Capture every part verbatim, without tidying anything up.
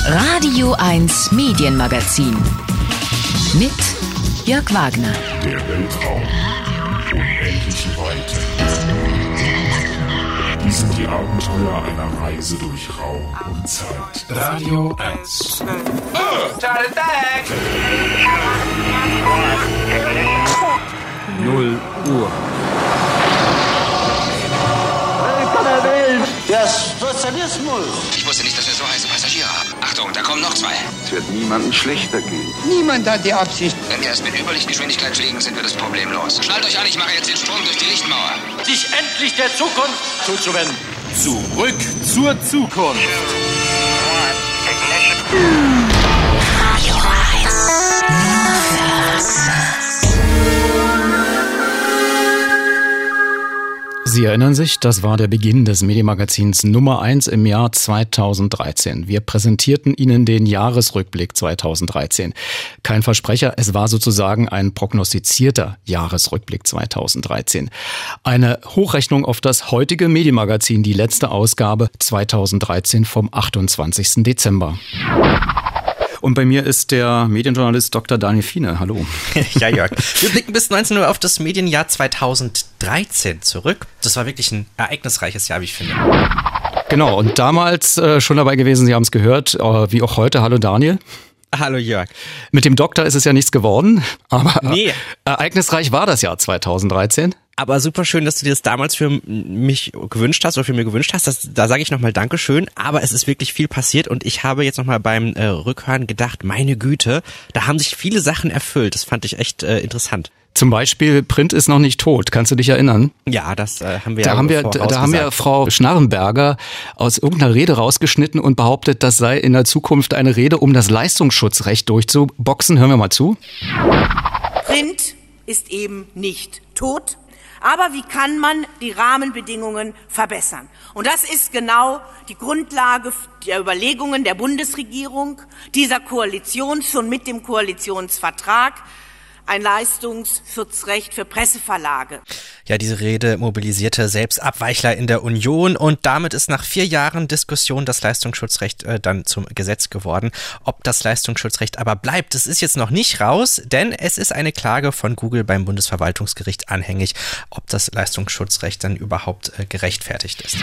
Radio eins Medienmagazin mit Jörg Wagner. Der Weltraum, unendliche Weite. Dies sind die Abenteuer einer Reise durch Raum und Zeit. Radio eins. Oh, Titanic! Null Uhr. Das Sozialismus. Ich wusste nicht, dass wir so heiße Passagiere haben. Achtung, da kommen noch zwei. Es wird niemandem schlechter gehen. Niemand hat die Absicht. Wenn wir erst mit Überlichtgeschwindigkeit fliegen, sind wir das Problem los. Schnallt euch an, ich mache jetzt den Sprung durch die Lichtmauer. Sich endlich der Zukunft zuzuwenden. Zurück zur Zukunft. Sie erinnern sich, das war der Beginn des Medienmagazins Nummer eins im Jahr zweitausenddreizehn. Wir präsentierten Ihnen den Jahresrückblick zweitausenddreizehn. Kein Versprecher, es war sozusagen ein prognostizierter Jahresrückblick zweitausenddreizehn. Eine Hochrechnung auf das heutige Medienmagazin, die letzte Ausgabe zweitausenddreizehn vom achtundzwanzigsten Dezember. Und bei mir ist der Medienjournalist Doktor Daniel Fiene. Hallo. Ja, Jörg. Wir blicken bis neunzehn Uhr auf das Medienjahr zweitausenddreizehn zurück. Das war wirklich ein ereignisreiches Jahr, wie ich finde. Genau, und damals äh, schon dabei gewesen, Sie haben es gehört, äh, wie auch heute. Hallo Daniel. Hallo Jörg. Mit dem Doktor ist es ja nichts geworden, aber nee. äh, ereignisreich war das Jahr zweitausenddreizehn. Aber super schön, dass du dir das damals für mich gewünscht hast oder für mir gewünscht hast. Das, da sage ich nochmal Dankeschön. Aber es ist wirklich viel passiert und ich habe jetzt nochmal beim äh, Rückhören gedacht, meine Güte, da haben sich viele Sachen erfüllt. Das fand ich echt äh, interessant. Zum Beispiel Print ist noch nicht tot. Kannst du dich erinnern? Ja, das äh, haben wir da ja haben wir, Da haben wir Frau Schnarrenberger aus irgendeiner Rede rausgeschnitten und behauptet, das sei in der Zukunft eine Rede, um das Leistungsschutzrecht durchzuboxen. Hören wir mal zu. Print ist eben nicht tot. Aber wie kann man die Rahmenbedingungen verbessern? Und das ist genau die Grundlage der Überlegungen der Bundesregierung, dieser Koalition, schon mit dem Koalitionsvertrag, ein Leistungsschutzrecht für Presseverlage. Ja, diese Rede mobilisierte selbst Abweichler in der Union und damit ist nach vier Jahren Diskussion das Leistungsschutzrecht äh, dann zum Gesetz geworden. Ob das Leistungsschutzrecht aber bleibt, das ist jetzt noch nicht raus, denn es ist eine Klage von Google beim Bundesverwaltungsgericht anhängig, ob das Leistungsschutzrecht dann überhaupt äh, gerechtfertigt ist.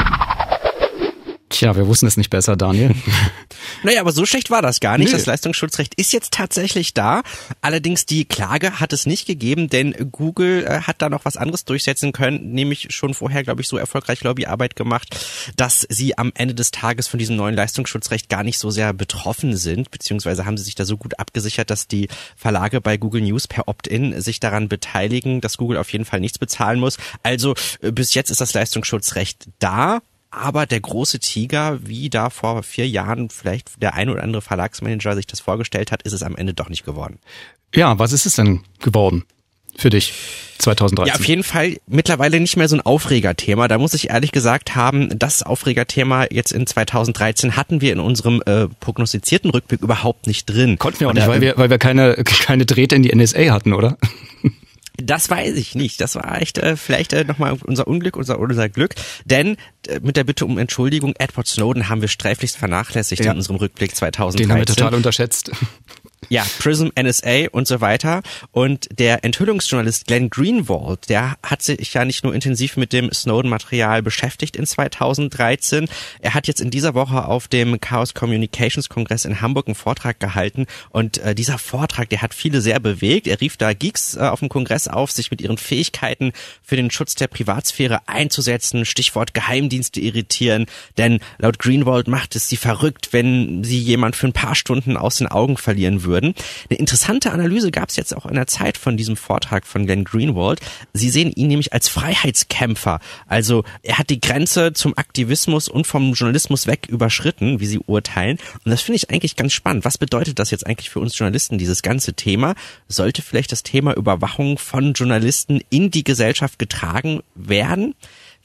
Tja, wir wussten es nicht besser, Daniel. Naja, aber so schlecht war das gar nicht. Nee. Das Leistungsschutzrecht ist jetzt tatsächlich da. Allerdings die Klage hat es nicht gegeben, denn Google äh, hat da noch was anderes durchsetzen können, nämlich schon vorher, glaube ich, so erfolgreich Lobbyarbeit gemacht, dass sie am Ende des Tages von diesem neuen Leistungsschutzrecht gar nicht so sehr betroffen sind, beziehungsweise haben sie sich da so gut abgesichert, dass die Verlage bei Google News per Opt-in sich daran beteiligen, dass Google auf jeden Fall nichts bezahlen muss. Also äh, bis jetzt ist das Leistungsschutzrecht da. Aber der große Tiger, wie da vor vier Jahren vielleicht der ein oder andere Verlagsmanager sich das vorgestellt hat, ist es am Ende doch nicht geworden. Ja, was ist es denn geworden für dich zweitausenddreizehn? Ja, auf jeden Fall mittlerweile nicht mehr so ein Aufregerthema. Da muss ich ehrlich gesagt haben, das Aufregerthema jetzt in zweitausenddreizehn hatten wir in unserem äh, prognostizierten Rückblick überhaupt nicht drin. Konnten wir auch nicht, weil wir, weil wir keine, keine Drähte in die N S A hatten, oder? Das weiß ich nicht. Das war echt äh, vielleicht äh, nochmal unser Unglück, unser unser Glück. Denn äh, mit der Bitte um Entschuldigung, Edward Snowden haben wir sträflichst vernachlässigt ja. in unserem Rückblick zweitausenddreizehn. Den haben wir total unterschätzt. Ja, Prism, N S A und so weiter. Und der Enthüllungsjournalist Glenn Greenwald, der hat sich ja nicht nur intensiv mit dem Snowden-Material beschäftigt in zweitausenddreizehn. Er hat jetzt in dieser Woche auf dem Chaos Communications Kongress in Hamburg einen Vortrag gehalten. Und äh, dieser Vortrag, der hat viele sehr bewegt. Er rief da Geeks äh, auf dem Kongress auf, sich mit ihren Fähigkeiten für den Schutz der Privatsphäre einzusetzen. Stichwort Geheimdienste irritieren. Denn laut Greenwald macht es sie verrückt, wenn sie jemand für ein paar Stunden aus den Augen verlieren würden. Eine interessante Analyse gab es jetzt auch in der Zeit von diesem Vortrag von Glenn Greenwald. Sie sehen ihn nämlich als Freiheitskämpfer. Also er hat die Grenze zum Aktivismus und vom Journalismus weg überschritten, wie sie urteilen. Und das finde ich eigentlich ganz spannend. Was bedeutet das jetzt eigentlich für uns Journalisten, dieses ganze Thema? Sollte vielleicht das Thema Überwachung von Journalisten in die Gesellschaft getragen werden?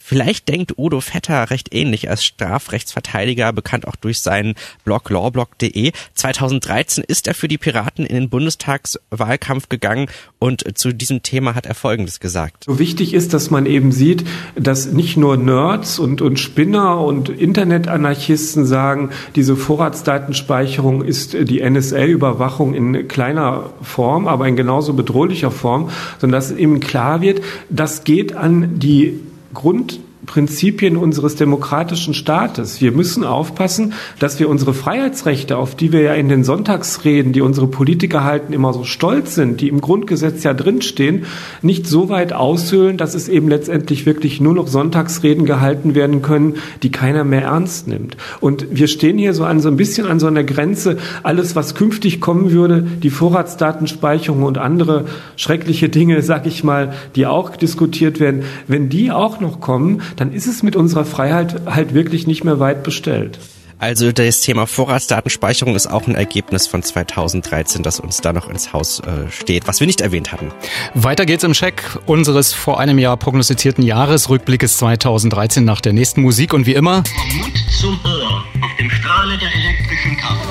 Vielleicht denkt Udo Vetter recht ähnlich als Strafrechtsverteidiger, bekannt auch durch seinen Blog lawblog punkt de. zweitausenddreizehn ist er für die Piraten in den Bundestagswahlkampf gegangen und zu diesem Thema hat er Folgendes gesagt. So wichtig ist, dass man eben sieht, dass nicht nur Nerds und, und Spinner und Internetanarchisten sagen, diese Vorratsdatenspeicherung ist die N S A-Überwachung in kleiner Form, aber in genauso bedrohlicher Form, sondern dass eben klar wird, das geht an die Grundprinzipien unseres demokratischen Staates. Wir müssen aufpassen, dass wir unsere Freiheitsrechte, auf die wir ja in den Sonntagsreden, die unsere Politiker halten, immer so stolz sind, die im Grundgesetz ja drinstehen, nicht so weit aushöhlen, dass es eben letztendlich wirklich nur noch Sonntagsreden gehalten werden können, die keiner mehr ernst nimmt. Und wir stehen hier so an so ein bisschen an so einer Grenze, alles, was künftig kommen würde, die Vorratsdatenspeicherung und andere schreckliche Dinge, sag ich mal, die auch diskutiert werden, wenn die auch noch kommen, dann ist es mit unserer Freiheit halt wirklich nicht mehr weit bestellt. Also das Thema Vorratsdatenspeicherung ist auch ein Ergebnis von zweitausenddreizehn, das uns da noch ins Haus äh, steht, was wir nicht erwähnt hatten. Weiter geht's im Check unseres vor einem Jahr prognostizierten Jahresrückblickes zweitausenddreizehn nach der nächsten Musik und wie immer vom Mund zum Ohr auf dem Strahle der elektrischen Kraft.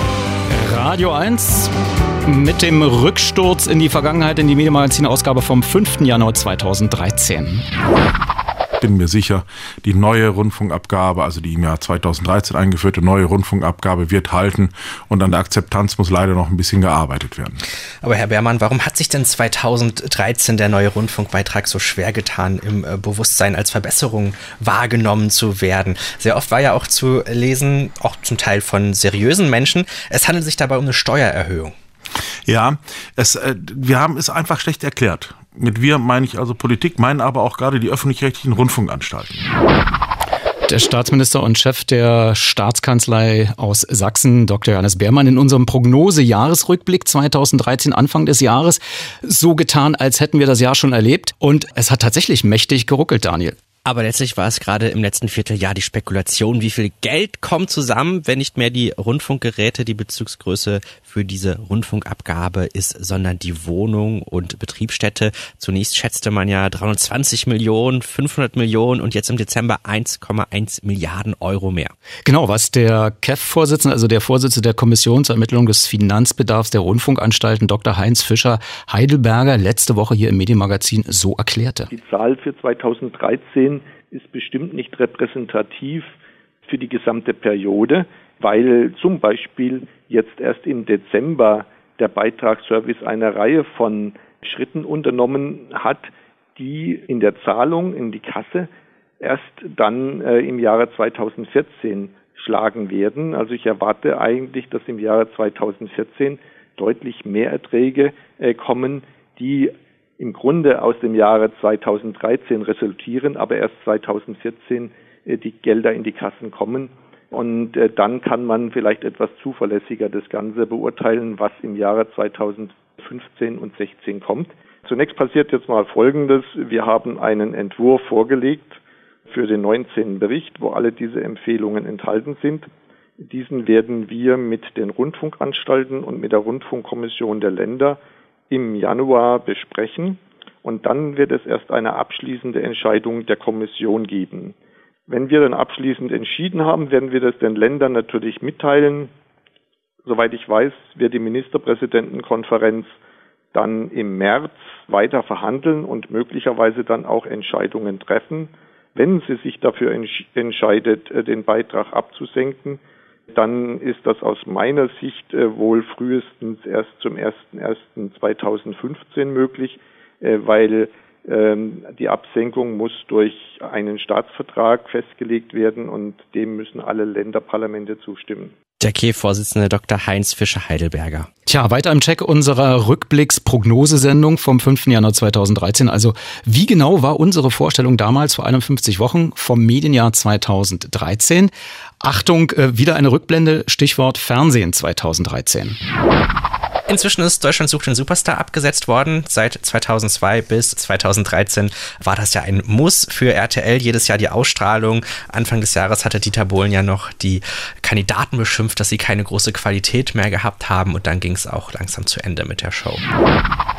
Radio eins mit dem Rücksturz in die Vergangenheit in die Medienmagazin-Ausgabe vom fünften Januar zweitausenddreizehn. Ich bin mir sicher, die neue Rundfunkabgabe, also die im Jahr zweitausenddreizehn eingeführte neue Rundfunkabgabe wird halten und an der Akzeptanz muss leider noch ein bisschen gearbeitet werden. Aber Herr Beermann, warum hat sich denn zweitausenddreizehn der neue Rundfunkbeitrag so schwer getan, im Bewusstsein als Verbesserung wahrgenommen zu werden? Sehr oft war ja auch zu lesen, auch zum Teil von seriösen Menschen, es handelt sich dabei um eine Steuererhöhung. Ja, es, äh, wir haben es einfach schlecht erklärt. Mit wir meine ich also Politik, meinen aber auch gerade die öffentlich-rechtlichen Rundfunkanstalten. Der Staatsminister und Chef der Staatskanzlei aus Sachsen, Doktor Johannes Beermann, in unserem Prognose-Jahresrückblick zweitausenddreizehn, Anfang des Jahres, so getan, als hätten wir das Jahr schon erlebt. Und es hat tatsächlich mächtig geruckelt, Daniel. Aber letztlich war es gerade im letzten Vierteljahr die Spekulation, wie viel Geld kommt zusammen, wenn nicht mehr die Rundfunkgeräte die Bezugsgröße für diese Rundfunkabgabe ist, sondern die Wohnung und Betriebsstätte. Zunächst schätzte man ja dreihundertzwanzig Millionen, fünfhundert Millionen und jetzt im Dezember eins Komma eins Milliarden Euro mehr. Genau, was der K E F-Vorsitzende, also der Vorsitzende der Kommission zur Ermittlung des Finanzbedarfs der Rundfunkanstalten, Doktor Heinz Fischer-Heidelberger, letzte Woche hier im Medienmagazin so erklärte. Die Zahl für zweitausenddreizehn ist bestimmt nicht repräsentativ für die gesamte Periode, weil zum Beispiel jetzt erst im Dezember der Beitragsservice eine Reihe von Schritten unternommen hat, die in der Zahlung in die Kasse erst dann äh, im Jahre zweitausendvierzehn schlagen werden. Also ich erwarte eigentlich, dass im Jahre zweitausendvierzehn deutlich mehr Erträge äh, kommen, die im Grunde aus dem Jahre zweitausenddreizehn resultieren, aber erst zweitausendvierzehn äh, die Gelder in die Kassen kommen. Und äh, dann kann man vielleicht etwas zuverlässiger das Ganze beurteilen, was im Jahre zweitausendfünfzehn und sechzehn kommt. Zunächst passiert jetzt mal Folgendes. Wir haben einen Entwurf vorgelegt für den neunzehnten Bericht, wo alle diese Empfehlungen enthalten sind. Diesen werden wir mit den Rundfunkanstalten und mit der Rundfunkkommission der Länder im Januar besprechen und dann wird es erst eine abschließende Entscheidung der Kommission geben. Wenn wir dann abschließend entschieden haben, werden wir das den Ländern natürlich mitteilen. Soweit ich weiß, wird die Ministerpräsidentenkonferenz dann im März weiter verhandeln und möglicherweise dann auch Entscheidungen treffen. Wenn sie sich dafür entsch- entscheidet, den Beitrag abzusenken, dann ist das aus meiner Sicht äh, wohl frühestens erst zum ersten ersten zweitausendfünfzehn möglich, äh, weil ähm, die Absenkung muss durch einen Staatsvertrag festgelegt werden und dem müssen alle Länderparlamente zustimmen. Der K E F-Vorsitzende Doktor Heinz Fischer-Heidelberger. Tja, weiter im Check unserer Rückblicks-Prognosesendung vom fünften Januar zweitausenddreizehn. Also wie genau war unsere Vorstellung damals vor einundfünfzig Wochen vom Medienjahr zweitausenddreizehn? Achtung, wieder eine Rückblende, Stichwort Fernsehen zweitausenddreizehn. Inzwischen ist Deutschland sucht den Superstar abgesetzt worden. Seit zweitausendzwei bis zweitausenddreizehn war das ja ein Muss für R T L, jedes Jahr die Ausstrahlung. Anfang des Jahres hatte Dieter Bohlen ja noch die Kandidaten beschimpft, dass sie keine große Qualität mehr gehabt haben und dann ging es auch langsam zu Ende mit der Show.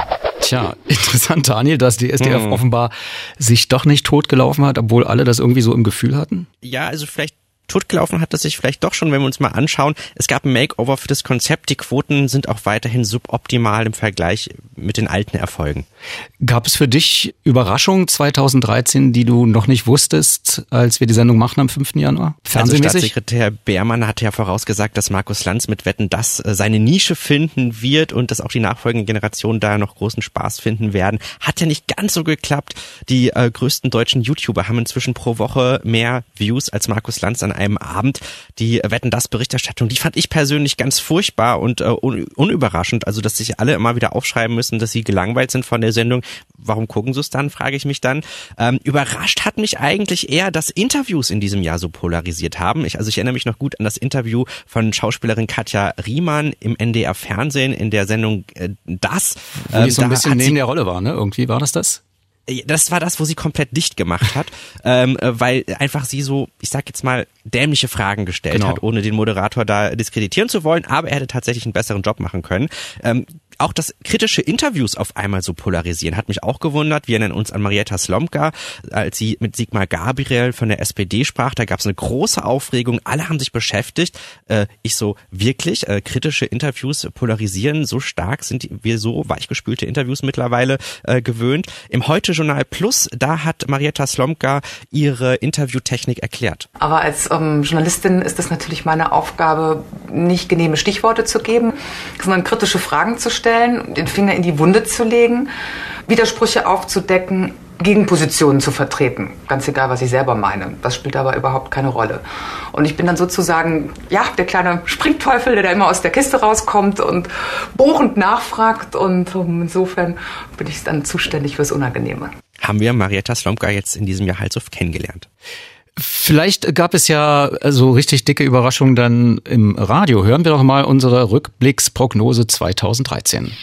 Tja, interessant, Daniel, dass die S D F hm. offenbar sich doch nicht totgelaufen hat, obwohl alle das irgendwie so im Gefühl hatten. Ja, also vielleicht totgelaufen hat das sich vielleicht doch schon, wenn wir uns mal anschauen. Es gab ein Makeover für das Konzept. Die Quoten sind auch weiterhin suboptimal im Vergleich mit den alten Erfolgen. Gab es für dich Überraschungen zweitausenddreizehn, die du noch nicht wusstest, als wir die Sendung machen am fünften Januar? Also Staatssekretär Beermann hatte ja vorausgesagt, dass Markus Lanz mit Wetten, dass seine Nische finden wird und dass auch die nachfolgenden Generationen da noch großen Spaß finden werden. Hat ja nicht ganz so geklappt. Die äh, größten deutschen YouTuber haben inzwischen pro Woche mehr Views als Markus Lanz an einem Abend. Die Wetten, dass Berichterstattung, die fand ich persönlich ganz furchtbar und äh, un- unüberraschend. Also, dass sich alle immer wieder aufschreiben müssen, dass sie gelangweilt sind von der Sendung. Warum gucken sie es dann, frage ich mich dann. Ähm, überrascht hat mich eigentlich eher, dass Interviews in diesem Jahr so polarisiert haben. Ich, also ich erinnere mich noch gut an das Interview von Schauspielerin Katja Riemann im N D R Fernsehen in der Sendung äh, Das. Wo die so ein bisschen neben der Rolle war, ne? Irgendwie war das das? Das war das, wo sie komplett dicht gemacht hat, ähm, weil einfach sie so, ich sag jetzt mal, dämliche Fragen gestellt genau. hat, ohne den Moderator da diskreditieren zu wollen, aber er hätte tatsächlich einen besseren Job machen können. Ähm, auch dass kritische Interviews auf einmal so polarisieren, hat mich auch gewundert. Wir erinnern uns an Marietta Slomka, als sie mit Sigmar Gabriel von der S P D sprach. Da gab es eine große Aufregung, alle haben sich beschäftigt. Äh, ich so, wirklich, äh, kritische Interviews polarisieren so stark, sind wir so weichgespülte Interviews mittlerweile äh, gewöhnt. Im Heute-Journal Plus, da hat Marietta Slomka ihre Interviewtechnik erklärt. Aber als ähm, Journalistin ist es natürlich meine Aufgabe, nicht genehme Stichworte zu geben, sondern kritische Fragen zu stellen, den Finger in die Wunde zu legen, Widersprüche aufzudecken, Gegenpositionen zu vertreten. Ganz egal, was ich selber meine. Das spielt aber überhaupt keine Rolle. Und ich bin dann sozusagen, ja, der kleine Springteufel, der da immer aus der Kiste rauskommt und bohrend nachfragt. Und insofern bin ich dann zuständig fürs Unangenehme. Haben wir Marietta Slomka jetzt in diesem Jahr halt so kennengelernt. Vielleicht gab es ja so richtig dicke Überraschungen dann im Radio. Hören wir doch mal unsere Rückblicksprognose zweitausenddreizehn.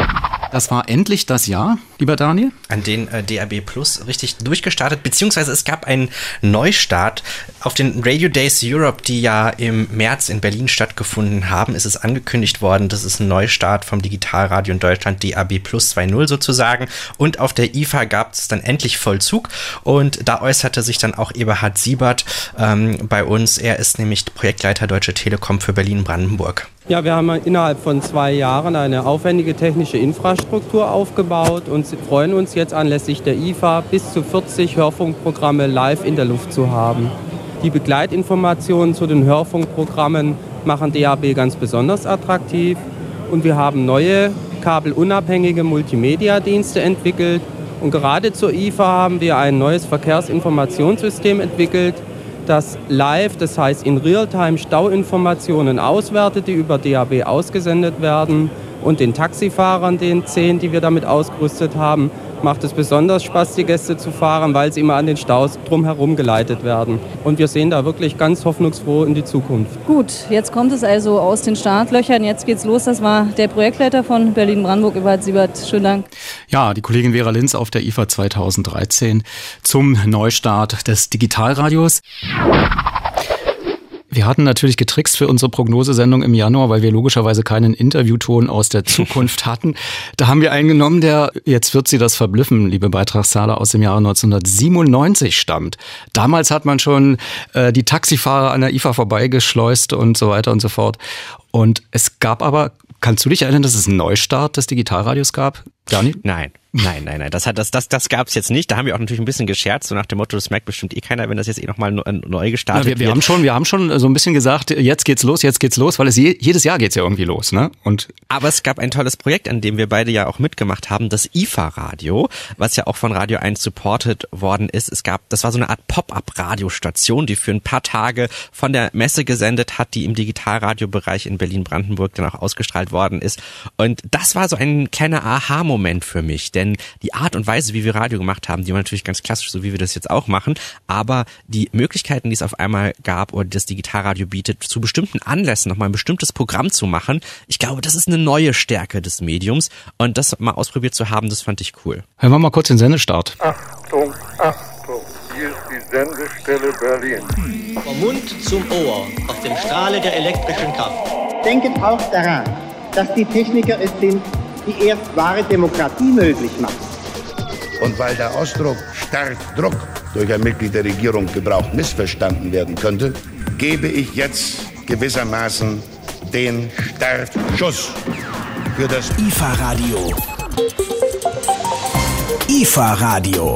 Das war endlich das Jahr, lieber Daniel. An den äh, D A B Plus richtig durchgestartet, beziehungsweise es gab einen Neustart. Auf den Radio Days Europe, die ja im März in Berlin stattgefunden haben, ist es angekündigt worden, das ist ein Neustart vom Digitalradio in Deutschland, D A B Plus zwei Punkt null sozusagen. Und auf der I F A gab es dann endlich Vollzug und da äußerte sich dann auch Eberhard Siebert ähm, bei uns. Er ist nämlich Projektleiter Deutsche Telekom für Berlin-Brandenburg. Ja, wir haben innerhalb von zwei Jahren eine aufwendige technische Infrastruktur aufgebaut und freuen uns jetzt anlässlich der I F A bis zu vierzig Hörfunkprogramme live in der Luft zu haben. Die Begleitinformationen zu den Hörfunkprogrammen machen D A B ganz besonders attraktiv und wir haben neue kabelunabhängige Multimedia-Dienste entwickelt und gerade zur I F A haben wir ein neues Verkehrsinformationssystem entwickelt, das live, das heißt in Realtime Stauinformationen auswertet, die über D A B ausgesendet werden. Und den Taxifahrern, den zehn, die wir damit ausgerüstet haben, macht es besonders Spaß, die Gäste zu fahren, weil sie immer an den Staus drumherum geleitet werden. Und wir sehen da wirklich ganz hoffnungsfroh in die Zukunft. Gut, jetzt kommt es also aus den Startlöchern. Jetzt geht's los. Das war der Projektleiter von Berlin-Brandenburg, Eberhard Siebert. Schönen Dank. Ja, die Kollegin Vera Linz auf der I F A zweitausenddreizehn zum Neustart des Digitalradios. Wir hatten natürlich getrickst für unsere Prognosesendung im Januar, weil wir logischerweise keinen Interviewton aus der Zukunft hatten. Da haben wir einen genommen, der, jetzt wird Sie das verblüffen, liebe Beitragszahler, aus dem Jahre neunzehnhundertsiebenundneunzig stammt. Damals hat man schon äh, die Taxifahrer an der I F A vorbeigeschleust und so weiter und so fort. Und es gab aber, kannst du dich erinnern, dass es einen Neustart des Digitalradios gab? Daniel? Nein. Nein, nein, nein, das hat das das das gab's jetzt nicht. Da haben wir auch natürlich ein bisschen gescherzt, so nach dem Motto, das merkt bestimmt eh keiner, wenn das jetzt eh nochmal neu gestartet ja, wir, wir wird. haben schon, wir haben schon so ein bisschen gesagt, jetzt geht's los, jetzt geht's los, weil es je, jedes Jahr geht's ja irgendwie los, ne? Und aber es gab ein tolles Projekt, an dem wir beide ja auch mitgemacht haben, das I F A-Radio, was ja auch von Radio eins supported worden ist. Es gab, das war so eine Art Pop-up-Radiostation, die für ein paar Tage von der Messe gesendet hat, die im Digitalradiobereich in Berlin-Brandenburg dann auch ausgestrahlt worden ist. Und das war so ein kleiner Aha-Moment für mich, denn die Art und Weise, wie wir Radio gemacht haben, die war natürlich ganz klassisch, so wie wir das jetzt auch machen, aber die Möglichkeiten, die es auf einmal gab oder die das Digitalradio bietet, zu bestimmten Anlässen nochmal ein bestimmtes Programm zu machen, ich glaube, das ist eine neue Stärke des Mediums und das mal ausprobiert zu haben, das fand ich cool. Hören wir mal kurz den Sendestart. Achtung, Achtung, hier ist die Sendestelle Berlin. Vom Mund zum Ohr, auf dem Strahle der elektrischen Kraft. Denket auch daran, dass die Techniker es sind, die erst wahre Demokratie möglich macht. Und weil der Ausdruck stark Druck durch ein Mitglied der Regierung gebraucht missverstanden werden könnte, gebe ich jetzt gewissermaßen den Startschuss für das I F A-Radio. I F A-Radio.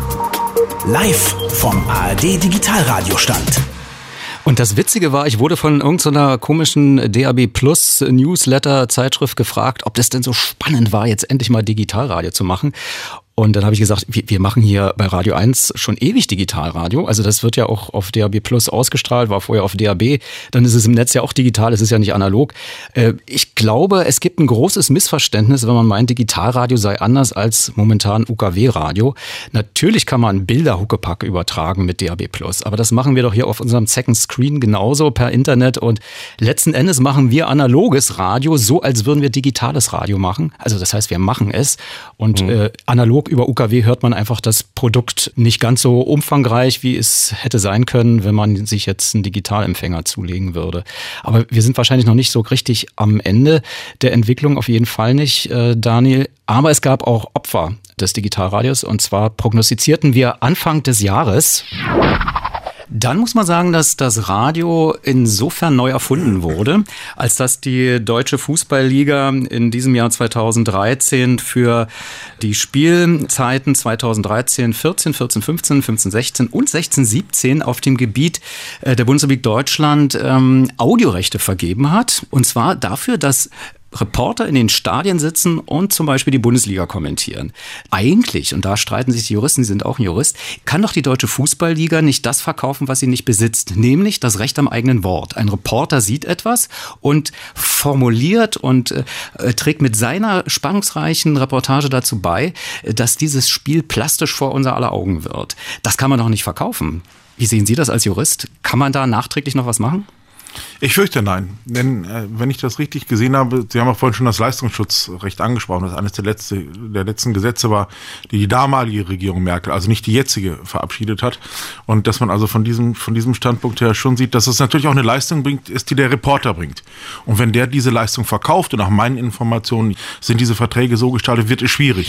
Live vom A R D Digitalradiostand. Und das Witzige war, ich wurde von irgendeiner komischen D A B Plus Newsletter Zeitschrift gefragt, ob das denn so spannend war, jetzt endlich mal Digitalradio zu machen. Und dann habe ich gesagt, wir, wir machen hier bei Radio eins schon ewig Digitalradio. Also das wird ja auch auf D A B Plus ausgestrahlt, war vorher auf D A B. Dann ist es im Netz ja auch digital, es ist ja nicht analog. Ich glaube, es gibt ein großes Missverständnis, wenn man meint, Digitalradio sei anders als momentan U K W-Radio. Natürlich kann man Bilder Huckepack übertragen mit D A B Plus. Aber das machen wir doch hier auf unserem Second Screen genauso per Internet. Und letzten Endes machen wir analoges Radio so, als würden wir digitales Radio machen. Also das heißt, wir machen es. Und mhm. äh, analog über U K W hört man einfach das Produkt nicht ganz so umfangreich, wie es hätte sein können, wenn man sich jetzt einen Digitalempfänger zulegen würde. Aber wir sind wahrscheinlich noch nicht so richtig am Ende der Entwicklung, auf jeden Fall nicht, äh, Daniel. Aber es gab auch Opfer des Digitalradios, und zwar prognostizierten wir Anfang des Jahres. Dann muss man sagen, dass das Radio insofern neu erfunden wurde, als dass die Deutsche Fußballliga in diesem Jahr zweitausenddreizehn für die Spielzeiten zweitausenddreizehn vierzehn, vierzehn fünfzehn, fünfzehn sechzehn und sechzehn siebzehn auf dem Gebiet der Bundesrepublik Deutschland ähm, Audiorechte vergeben hat. Und zwar dafür, dass Reporter in den Stadien sitzen und zum Beispiel die Bundesliga kommentieren. Eigentlich, und da streiten sich die Juristen, die sind auch ein Jurist, kann doch die Deutsche Fußballliga nicht das verkaufen, was sie nicht besitzt, nämlich das Recht am eigenen Wort. Ein Reporter sieht etwas und formuliert und äh, trägt mit seiner spannungsreichen Reportage dazu bei, dass dieses Spiel plastisch vor unser aller Augen wird. Das kann man doch nicht verkaufen. Wie sehen Sie das als Jurist? Kann man da nachträglich noch was machen? Ich fürchte nein, denn äh, wenn ich das richtig gesehen habe, Sie haben auch vorhin schon das Leistungsschutzrecht angesprochen, das eines der, letzte, der letzten Gesetze war, die die damalige Regierung Merkel, also nicht die jetzige, verabschiedet hat. Und dass man also von diesem, von diesem Standpunkt her schon sieht, dass es natürlich auch eine Leistung bringt, ist, die der Reporter bringt. Und wenn der diese Leistung verkauft, und nach meinen Informationen sind diese Verträge so gestaltet, wird es schwierig.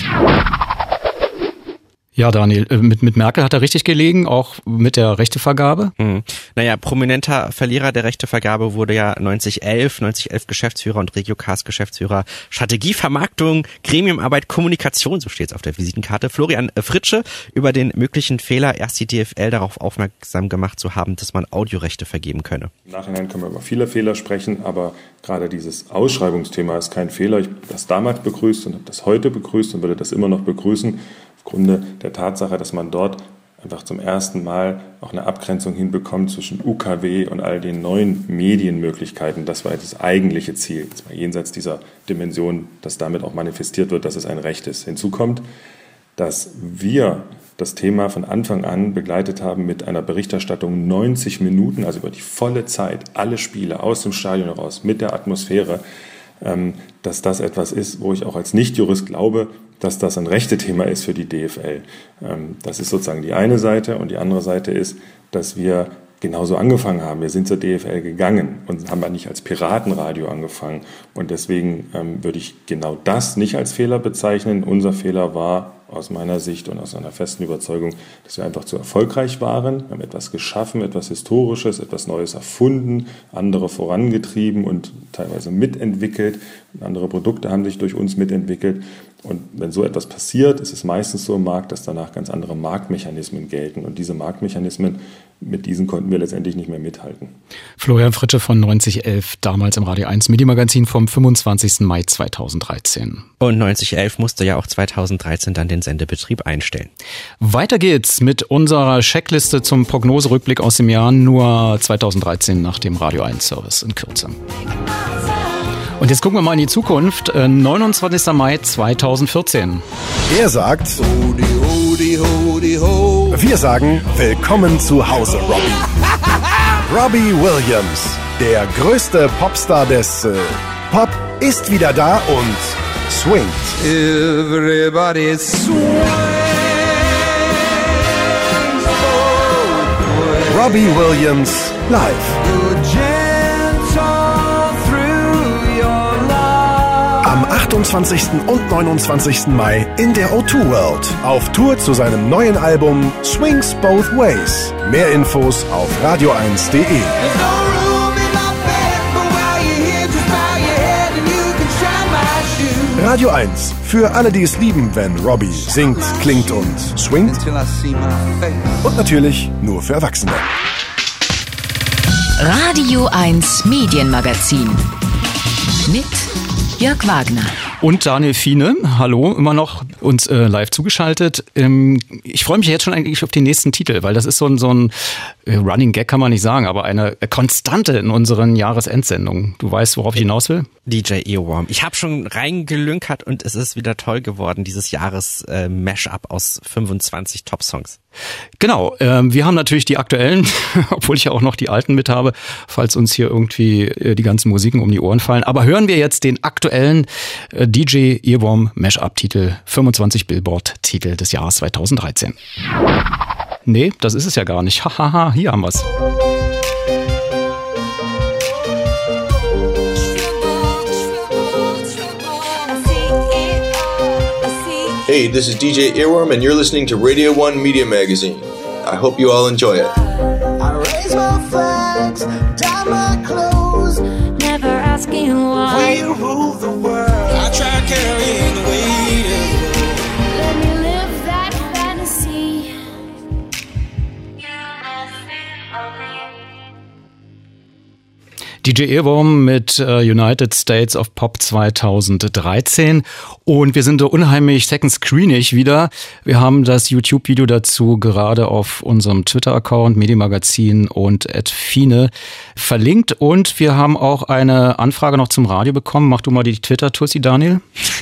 Ja, Daniel, mit, mit Merkel hat er richtig gelegen, auch mit der Rechtevergabe? Hm. Naja, prominenter Verlierer der Rechtevergabe wurde ja neunzig elf, neunzig elf Geschäftsführer und Regiocast Geschäftsführer Strategie, Vermarktung, Gremiumarbeit, Kommunikation, so steht es auf der Visitenkarte. Florian Fritsche über den möglichen Fehler, erst die D F L darauf aufmerksam gemacht zu haben, dass man Audiorechte vergeben könne. Im Nachhinein können wir über viele Fehler sprechen, aber gerade dieses Ausschreibungsthema ist kein Fehler. Ich habe das damals begrüßt und habe das heute begrüßt und würde das immer noch begrüßen. Grunde der Tatsache, dass man dort einfach zum ersten Mal auch eine Abgrenzung hinbekommt zwischen U K W und all den neuen Medienmöglichkeiten. Das war das eigentliche Ziel, das war jenseits dieser Dimension, dass damit auch manifestiert wird, dass es ein Recht ist. Hinzu kommt, dass wir das Thema von Anfang an begleitet haben mit einer Berichterstattung neunzig Minuten, also über die volle Zeit, alle Spiele aus dem Stadion heraus, mit der Atmosphäre, dass das etwas ist, wo ich auch als Nichtjurist glaube, dass das ein Rechtethema ist für die D F L. Das ist sozusagen die eine Seite, und die andere Seite ist, dass wir genauso angefangen haben. Wir sind zur D F L gegangen und haben nicht als Piratenradio angefangen. Und deswegen ähm, würde ich genau das nicht als Fehler bezeichnen. Unser Fehler war aus meiner Sicht und aus einer festen Überzeugung, dass wir einfach zu erfolgreich waren. Wir haben etwas geschaffen, etwas Historisches, etwas Neues erfunden, andere vorangetrieben und teilweise mitentwickelt. Andere Produkte haben sich durch uns mitentwickelt. Und wenn so etwas passiert, ist es meistens so im Markt, dass danach ganz andere Marktmechanismen gelten. Und diese Marktmechanismen, mit diesen konnten wir letztendlich nicht mehr mithalten. Florian Fritsche von neunzig elf, damals im Radio eins Medienmagazin vom fünfundzwanzigsten Mai zweitausenddreizehn. Und neunzig elf musste ja auch zweitausenddreizehn dann den Sendebetrieb einstellen. Weiter geht's mit unserer Checkliste zum Prognoserückblick aus dem Jahr nur zweitausenddreizehn nach dem Radio eins Service in Kürze. Und jetzt gucken wir mal in die Zukunft. neunundzwanzigster Mai zweitausendvierzehn. Er sagt, Hodi, Hodi, Hodi, Ho. Wir sagen, willkommen zu Hause, Robbie. Robbie Williams, der größte Popstar des äh, Pop, ist wieder da und swingt. Everybody swing. Robbie Williams live. Am achtundzwanzigsten und neunundzwanzigsten Mai in der O zwei World. Auf Tour zu seinem neuen Album Swings Both Ways. Mehr Infos auf radio eins punkt de. Radio eins. Für alle, die es lieben, wenn Robbie singt, klingt und swingt. Und natürlich nur für Erwachsene. Radio eins Medienmagazin. Mit Jörg Wagner. Und Daniel Fiene, hallo, immer noch uns äh, live zugeschaltet. Ähm, ich freue mich jetzt schon eigentlich auf den nächsten Titel, weil das ist so ein, so ein äh, Running Gag, kann man nicht sagen, aber eine Konstante in unseren Jahresendsendungen. Du weißt, worauf ich hinaus will? D J Earworm. Ich habe schon reingelünkert und es ist wieder toll geworden, dieses Jahres äh, Mashup aus fünfundzwanzig Top-Songs. Genau, ähm, wir haben natürlich die aktuellen, obwohl ich ja auch noch die alten mit habe, falls uns hier irgendwie äh, die ganzen Musiken um die Ohren fallen. Aber hören wir jetzt den aktuellen äh, D J Earworm Mashup-Titel, fünfundzwanzig Billboard-Titel des Jahres zweitausenddreizehn. Nee, das ist es ja gar nicht. Hahaha, hier haben wir's. Hey, this is D J Earworm and you're listening to Radio one Media Magazine. I hope you all enjoy it. I raise my flags, dye my clothes, never asking why. We rule the world. I try carrying the weight. Let me live that fantasy. D J Earworm mit äh, United States of Pop zweitausenddreizehn und wir sind so unheimlich second screenig wieder. Wir haben das YouTube-Video dazu gerade auf unserem Twitter-Account Medienmagazin und at Fine verlinkt und wir haben auch eine Anfrage noch zum Radio bekommen. Mach du mal die Twitter-Tussi, Daniel.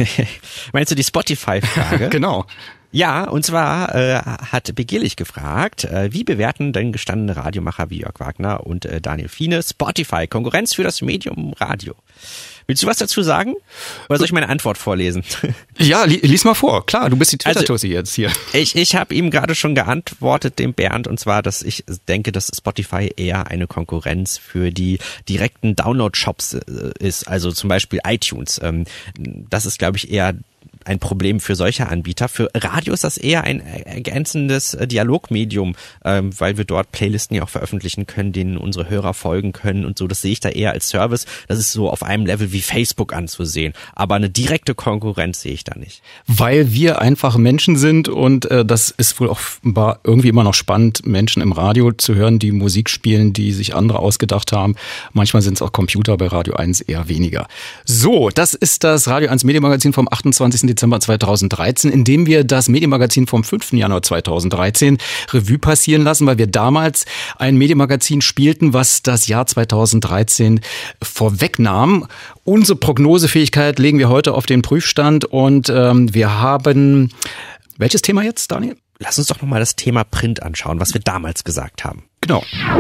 Meinst du die Spotify-Frage? Genau. Ja, und zwar äh, hat Begierlich gefragt, äh, wie bewerten denn gestandene Radiomacher wie Jörg Wagner und äh, Daniel Fiene Spotify, Konkurrenz für das Medium Radio? Willst du was dazu sagen? Oder soll ich meine Antwort vorlesen? Ja, li- lies mal vor. Klar, du bist die Twitter-Tussi also, jetzt hier. Ich, ich habe ihm gerade schon geantwortet, dem Bernd, und zwar, dass ich denke, dass Spotify eher eine Konkurrenz für die direkten Download-Shops äh, ist, also zum Beispiel iTunes. Ähm, das ist, glaube ich, eher ein Problem für solche Anbieter. Für Radio ist das eher ein ergänzendes Dialogmedium, ähm, weil wir dort Playlisten ja auch veröffentlichen können, denen unsere Hörer folgen können und so. Das sehe ich da eher als Service. Das ist so auf einem Level wie Facebook anzusehen. Aber eine direkte Konkurrenz sehe ich da nicht. Weil wir einfach Menschen sind und äh, das ist wohl auch irgendwie immer noch spannend, Menschen im Radio zu hören, die Musik spielen, die sich andere ausgedacht haben. Manchmal sind es auch Computer, bei Radio eins eher weniger. So, das ist das Radio eins Medienmagazin vom achtundzwanzigsten Dezember zweitausenddreizehn, in dem wir das Medienmagazin vom fünften Januar zweitausenddreizehn Revue passieren lassen, weil wir damals ein Medienmagazin spielten, was das Jahr zweitausenddreizehn vorwegnahm. Unsere Prognosefähigkeit legen wir heute auf den Prüfstand und ähm, wir haben, welches Thema jetzt, Daniel? Lass uns doch nochmal das Thema Print anschauen, was wir damals gesagt haben. Genau.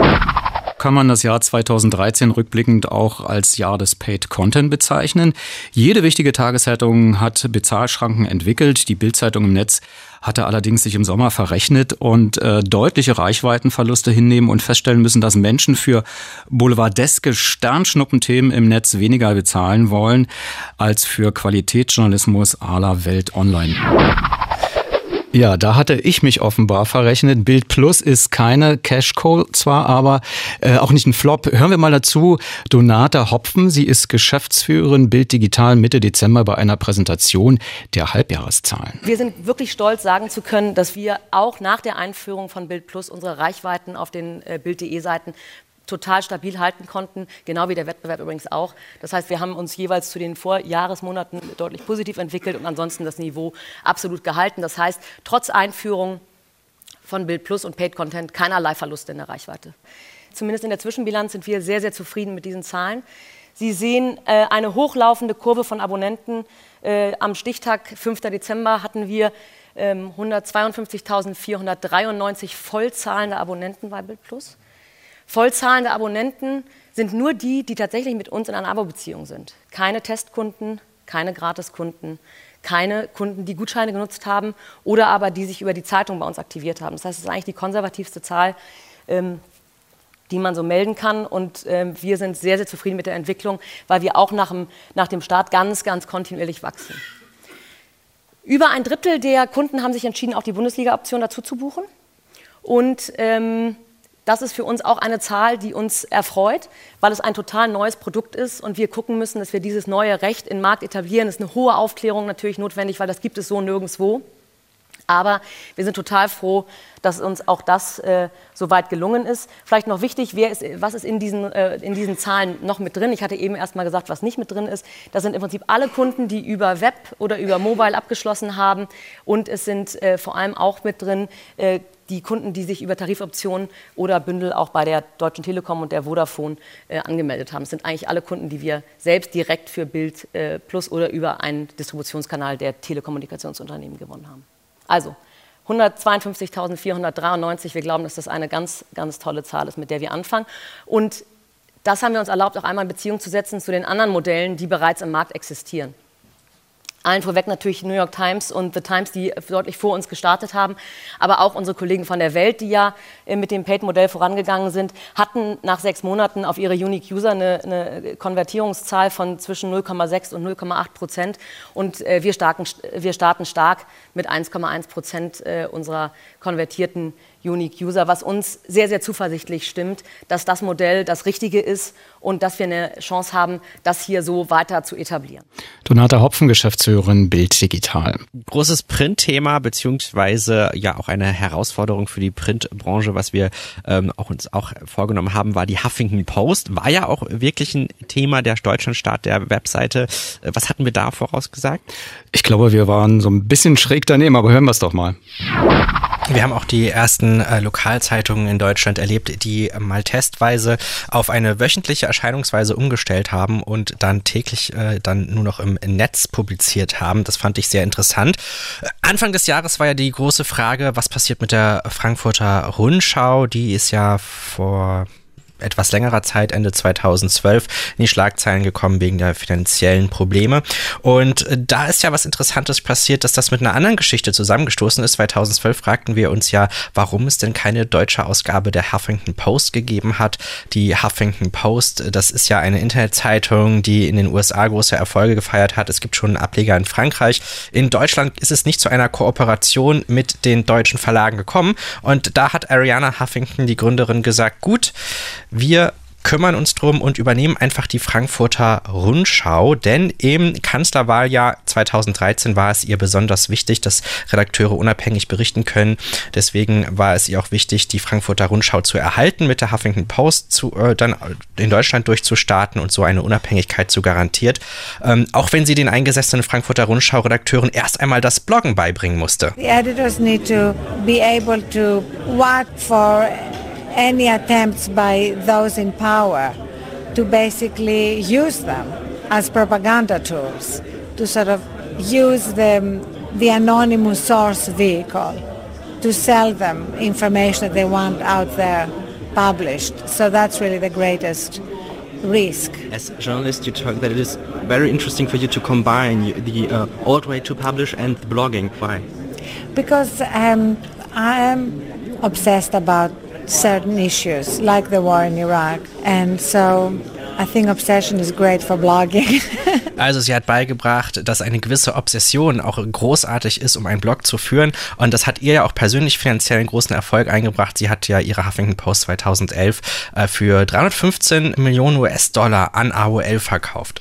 Kann man das Jahr zweitausenddreizehn rückblickend auch als Jahr des Paid Content bezeichnen. Jede wichtige Tageszeitung hat Bezahlschranken entwickelt. Die Bild-Zeitung im Netz hatte allerdings sich im Sommer verrechnet und äh, deutliche Reichweitenverluste hinnehmen und feststellen müssen, dass Menschen für boulevardeske Sternschnuppenthemen im Netz weniger bezahlen wollen als für Qualitätsjournalismus à la Welt Online. Ja, da hatte ich mich offenbar verrechnet. Bild Plus ist keine Cash-Cow zwar, aber äh, auch nicht ein Flop. Hören wir mal dazu Donata Hopfen. Sie ist Geschäftsführerin Bild Digital Mitte Dezember bei einer Präsentation der Halbjahreszahlen. Wir sind wirklich stolz, sagen zu können, dass wir auch nach der Einführung von Bild Plus unsere Reichweiten auf den äh, Bild Punkt de Seiten total stabil halten konnten, genau wie der Wettbewerb übrigens auch. Das heißt, wir haben uns jeweils zu den Vorjahresmonaten deutlich positiv entwickelt und ansonsten das Niveau absolut gehalten. Das heißt, trotz Einführung von Bild Plus und Paid Content keinerlei Verluste in der Reichweite. Zumindest in der Zwischenbilanz sind wir sehr, sehr zufrieden mit diesen Zahlen. Sie sehen äh, eine hochlaufende Kurve von Abonnenten. Äh, am Stichtag fünften Dezember hatten wir ähm, hundertzweiundfünfzigtausendvierhundertdreiundneunzig vollzahlende Abonnenten bei Bild Plus. Vollzahlende Abonnenten sind nur die, die tatsächlich mit uns in einer Abo-Beziehung sind. Keine Testkunden, keine Gratiskunden, keine Kunden, die Gutscheine genutzt haben oder aber die sich über die Zeitung bei uns aktiviert haben. Das heißt, es ist eigentlich die konservativste Zahl, ähm, die man so melden kann. Und äh, wir sind sehr, sehr zufrieden mit der Entwicklung, weil wir auch nach dem, nach dem Start ganz, ganz kontinuierlich wachsen. Über ein Drittel der Kunden haben sich entschieden, auch die Bundesliga-Option dazu zu buchen. Und ähm, das ist für uns auch eine Zahl, die uns erfreut, weil es ein total neues Produkt ist und wir gucken müssen, dass wir dieses neue Recht im Markt etablieren. Es ist eine hohe Aufklärung natürlich notwendig, weil das gibt es so nirgendwo. Aber wir sind total froh, dass uns auch das äh, soweit gelungen ist. Vielleicht noch wichtig, wer ist, was ist in diesen, äh, in diesen Zahlen noch mit drin? Ich hatte eben erst mal gesagt, was nicht mit drin ist. Das sind im Prinzip alle Kunden, die über Web oder über Mobile abgeschlossen haben. Und es sind äh, vor allem auch mit drin äh, die Kunden, die sich über Tarifoptionen oder Bündel auch bei der Deutschen Telekom und der Vodafone äh, angemeldet haben. Es sind eigentlich alle Kunden, die wir selbst direkt für Bild äh, Plus oder über einen Distributionskanal der Telekommunikationsunternehmen gewonnen haben. Also hundertzweiundfünfzigtausendvierhundertdreiundneunzig, wir glauben, dass das eine ganz, ganz tolle Zahl ist, mit der wir anfangen. Und das haben wir uns erlaubt, auch einmal in Beziehung zu setzen zu den anderen Modellen, die bereits im Markt existieren. Allen vorweg natürlich New York Times und The Times, die deutlich vor uns gestartet haben. Aber auch unsere Kollegen von der Welt, die ja mit dem Paid-Modell vorangegangen sind, hatten nach sechs Monaten auf ihre Unique User eine, eine Konvertierungszahl von zwischen null Komma sechs und null Komma acht Prozent. Und äh, wir, starten, wir starten stark mit eins Komma eins Prozent äh, unserer konvertierten Unique User, was uns sehr, sehr zuversichtlich stimmt, dass das Modell das Richtige ist und dass wir eine Chance haben, das hier so weiter zu etablieren. Donata Hopfen, Geschäftsführerin Bild Digital. Großes Printthema, beziehungsweise ja auch eine Herausforderung für die Printbranche, was wir ähm, auch uns auch vorgenommen haben, war die Huffington Post. War ja auch wirklich ein Thema der Deutschlandstart der Webseite. Was hatten wir da vorausgesagt? Ich glaube, wir waren so ein bisschen schräg daneben, aber hören wir es doch mal. Wir haben auch die ersten äh, Lokalzeitungen in Deutschland erlebt, die äh, mal testweise auf eine wöchentliche Erscheinungsweise umgestellt haben und dann täglich äh, dann nur noch im Netz publiziert haben. Das fand ich sehr interessant. Äh, Anfang des Jahres war ja die große Frage, was passiert mit der Frankfurter Rundschau? Die ist ja vor etwas längerer Zeit, Ende zweitausendzwölf, in die Schlagzeilen gekommen wegen der finanziellen Probleme. Und da ist ja was Interessantes passiert, dass das mit einer anderen Geschichte zusammengestoßen ist. zweitausendzwölf fragten wir uns ja, warum es denn keine deutsche Ausgabe der Huffington Post gegeben hat. Die Huffington Post, das ist ja eine Internetzeitung, die in den U S A große Erfolge gefeiert hat. Es gibt schon einen Ableger in Frankreich. In Deutschland ist es nicht zu einer Kooperation mit den deutschen Verlagen gekommen. Und da hat Arianna Huffington, die Gründerin, gesagt, gut, wir kümmern uns drum und übernehmen einfach die Frankfurter Rundschau, denn im Kanzlerwahljahr zweitausenddreizehn war es ihr besonders wichtig, dass Redakteure unabhängig berichten können. Deswegen war es ihr auch wichtig, die Frankfurter Rundschau zu erhalten, mit der Huffington Post zu, äh, dann in Deutschland durchzustarten und so eine Unabhängigkeit zu garantiert. Ähm, auch wenn sie den eingesessenen Frankfurter Rundschau-Redakteuren erst einmal das Bloggen beibringen musste. The editors need to be able to work for any attempts by those in power to basically use them as propaganda tools, to sort of use the, the anonymous source vehicle to sell them information that they want out there published. So that's really the greatest risk. As a journalist, you talk that it is very interesting for you to combine the uh, old way to publish and the blogging. Why? Because um, I am obsessed about certain issues like the war in Iraq, and so I think obsession is great for blogging. Also sie hat beigebracht, dass eine gewisse Obsession auch großartig ist, um einen Blog zu führen, und das hat ihr ja auch persönlich finanziell einen großen Erfolg eingebracht. Sie hat ja ihre Huffington Post zweitausendelf äh, für dreihundertfünfzehn Millionen U S-Dollar an A O L verkauft.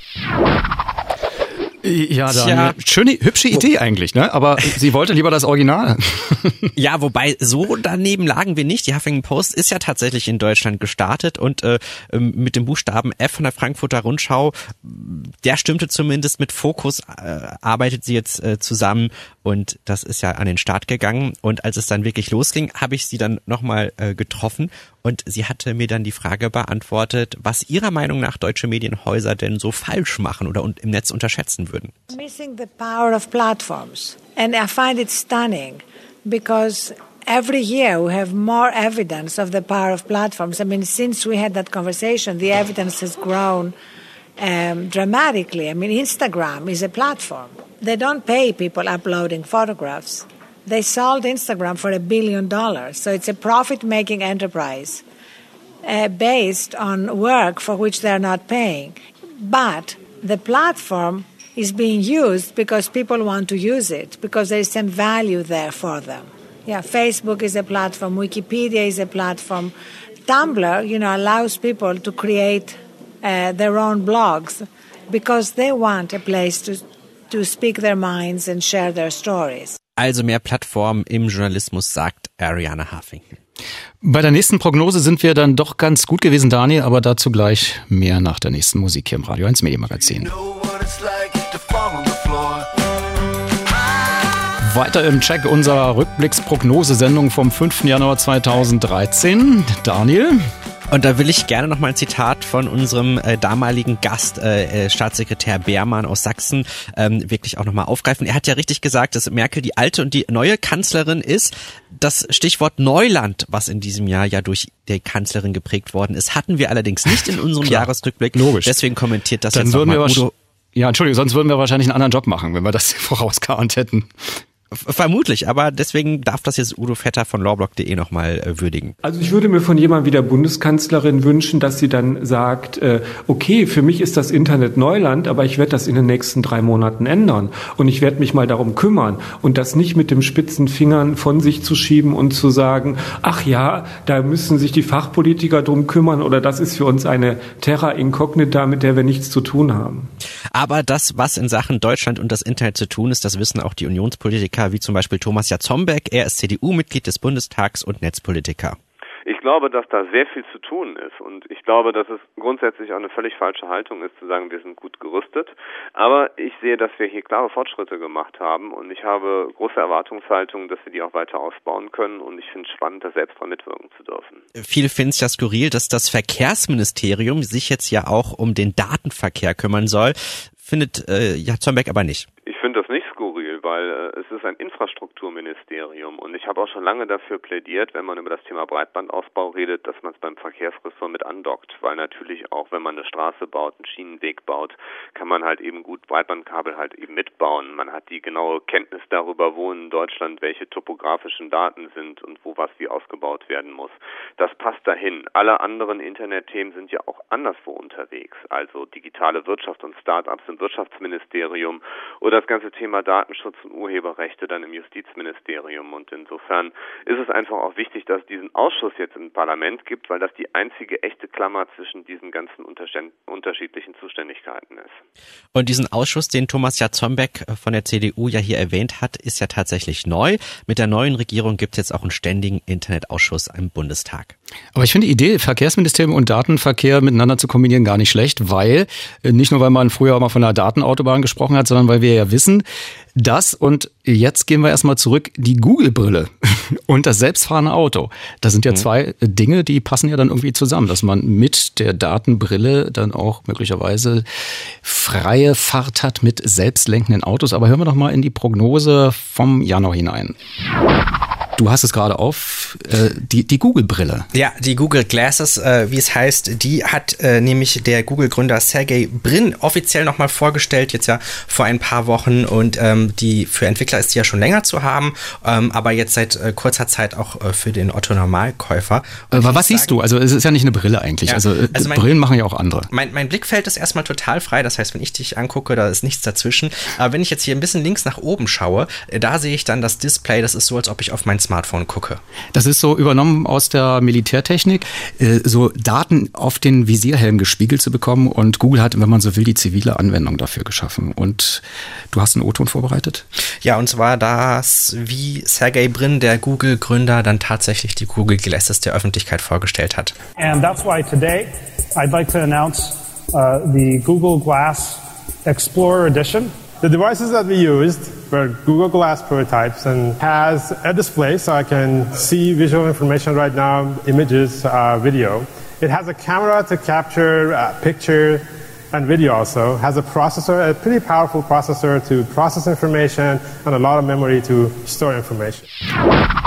Ja, da eine schöne, hübsche Idee eigentlich, ne? Aber sie wollte lieber das Original. Ja, wobei so daneben lagen wir nicht. Die Huffington Post ist ja tatsächlich in Deutschland gestartet und äh, mit dem Buchstaben F von der Frankfurter Rundschau, der stimmte zumindest mit Fokus, äh, arbeitet sie jetzt äh, zusammen und das ist ja an den Start gegangen. Und als es dann wirklich losging, habe ich sie dann nochmal äh, getroffen. Und sie hatte mir dann die Frage beantwortet, was ihrer Meinung nach deutsche Medienhäuser denn so falsch machen oder im Netz unterschätzen würden. Missing the power of platforms. And I find it stunning because every year we have more evidence of the power of platforms. I mean, since we had that conversation, the evidence has grown um, dramatically. I mean, Instagram is a platform. They don't pay people uploading photographs. They sold Instagram for a billion dollars, so it's a profit-making enterprise. uh, based on work for which they're not paying. But the platform is being used because people want to use it, because there is some value there for them. Yeah, Facebook is a platform, Wikipedia is a platform. Tumblr, you know, allows people to create uh, their own blogs because they want a place to, to speak their minds and share their stories. Also mehr Plattformen im Journalismus, sagt Ariane Harfingen. Bei der nächsten Prognose sind wir dann doch ganz gut gewesen, Daniel, aber dazu gleich mehr nach der nächsten Musik hier im Radio eins Medienmagazin. Weiter im Check unserer Rückblicksprognosesendung vom fünften Januar zweitausenddreizehn. Daniel? Und da will ich gerne noch mal ein Zitat von unserem äh, damaligen Gast, äh, Staatssekretär Beermann aus Sachsen, ähm, wirklich auch noch mal aufgreifen. Er hat ja richtig gesagt, dass Merkel die alte und die neue Kanzlerin ist. Das Stichwort Neuland, was in diesem Jahr ja durch die Kanzlerin geprägt worden ist, hatten wir allerdings nicht in unserem Jahresrückblick. Logisch. Deswegen kommentiert das Dann jetzt noch mal Udo. Ja, Entschuldigung, sonst würden wir wahrscheinlich einen anderen Job machen, wenn wir das vorausgeahnt hätten. Vermutlich, aber deswegen darf das jetzt Udo Vetter von lawblog punkt de nochmal äh, würdigen. Also ich würde mir von jemandem wie der Bundeskanzlerin wünschen, dass sie dann sagt, äh, okay, für mich ist das Internet Neuland, aber ich werde das in den nächsten drei Monaten ändern und ich werde mich mal darum kümmern und das nicht mit dem spitzen Fingern von sich zu schieben und zu sagen, ach ja, da müssen sich die Fachpolitiker drum kümmern oder das ist für uns eine Terra Incognita, mit der wir nichts zu tun haben. Aber das, was in Sachen Deutschland und das Internet zu tun ist, das wissen auch die Unionspolitiker, wie zum Beispiel Thomas Jatzombeck. Er ist C D U-Mitglied des Bundestags und Netzpolitiker. Ich glaube, dass da sehr viel zu tun ist und ich glaube, dass es grundsätzlich auch eine völlig falsche Haltung ist, zu sagen, wir sind gut gerüstet. Aber ich sehe, dass wir hier klare Fortschritte gemacht haben und ich habe große Erwartungshaltung, dass wir die auch weiter ausbauen können und ich finde es spannend, da selbst dran mitwirken zu dürfen. Viele finden es ja skurril, dass das Verkehrsministerium sich jetzt ja auch um den Datenverkehr kümmern soll. Findet äh, Jatzombeck aber nicht. Ich finde das nicht skurril, weil äh, es ist ein Infrastrukturministerium und ich habe auch schon lange dafür plädiert, wenn man über das Thema Breitbandausbau redet, dass man es beim Verkehrsressort mit andockt, weil natürlich auch, wenn man eine Straße baut, einen Schienenweg baut, kann man halt eben gut Breitbandkabel halt eben mitbauen. Man hat die genaue Kenntnis darüber, wo in Deutschland welche topografischen Daten sind und wo was wie ausgebaut werden muss. Das passt dahin. Alle anderen Internetthemen sind ja auch anderswo unterwegs, also digitale Wirtschaft und Start-ups im Wirtschaftsministerium oder das ganze Thema Datenschutz und Urheberrechte dann im Justizministerium. Und insofern ist es einfach auch wichtig, dass es diesen Ausschuss jetzt im Parlament gibt, weil das die einzige echte Klammer zwischen diesen ganzen unterschiedlichen Zuständigkeiten ist. Und diesen Ausschuss, den Thomas Jatzombeck von der C D U ja hier erwähnt hat, ist ja tatsächlich neu. Mit der neuen Regierung gibt es jetzt auch einen ständigen Internetausschuss im Bundestag. Aber ich finde die Idee, Verkehrsministerium und Datenverkehr miteinander zu kombinieren, gar nicht schlecht, weil, nicht nur weil man früher auch mal von einer Datenautobahn gesprochen hat, sondern weil wir ja wissen, dass, und jetzt gehen wir erstmal zurück, die Google-Brille und das selbstfahrende Auto, das sind ja mhm. zwei Dinge, die passen ja dann irgendwie zusammen, dass man mit der Datenbrille dann auch möglicherweise freie Fahrt hat mit selbstlenkenden Autos. Aber hören wir doch mal in die Prognose vom Januar hinein. Du hast es gerade auf, äh, die, die Google-Brille. Ja, die Google Glasses, äh, wie es heißt, die hat äh, nämlich der Google-Gründer Sergey Brin offiziell nochmal vorgestellt, jetzt ja vor ein paar Wochen. Und ähm, die für Entwickler ist die ja schon länger zu haben, ähm, aber jetzt seit äh, kurzer Zeit auch äh, für den Otto-Normalkäufer. Aber was siehst sagen, du? Also es ist ja nicht eine Brille eigentlich. Ja, also, äh, also mein, Brillen machen ja auch andere. Mein, mein Blickfeld ist erstmal total frei. Das heißt, wenn ich dich angucke, da ist nichts dazwischen. Aber wenn ich jetzt hier ein bisschen links nach oben schaue, äh, da sehe ich dann das Display. Das ist so, als ob ich auf mein Smartphone gucke. Das ist so übernommen aus der Militärtechnik, so Daten auf den Visierhelm gespiegelt zu bekommen. Und Google hat, wenn man so will, die zivile Anwendung dafür geschaffen. Und du hast einen O-Ton vorbereitet? Ja, und zwar das, wie Sergey Brin, der Google-Gründer, dann tatsächlich die Google Glasses der Öffentlichkeit vorgestellt hat. And that's why today I'd like to announce uh, the Google Glass Explorer Edition. The devices that we used were Google Glass prototypes and has a display so I can see visual information right now, images, uh, video. It has a camera to capture uh, picture and video also. Has a processor, a pretty powerful processor to process information and a lot of memory to store information.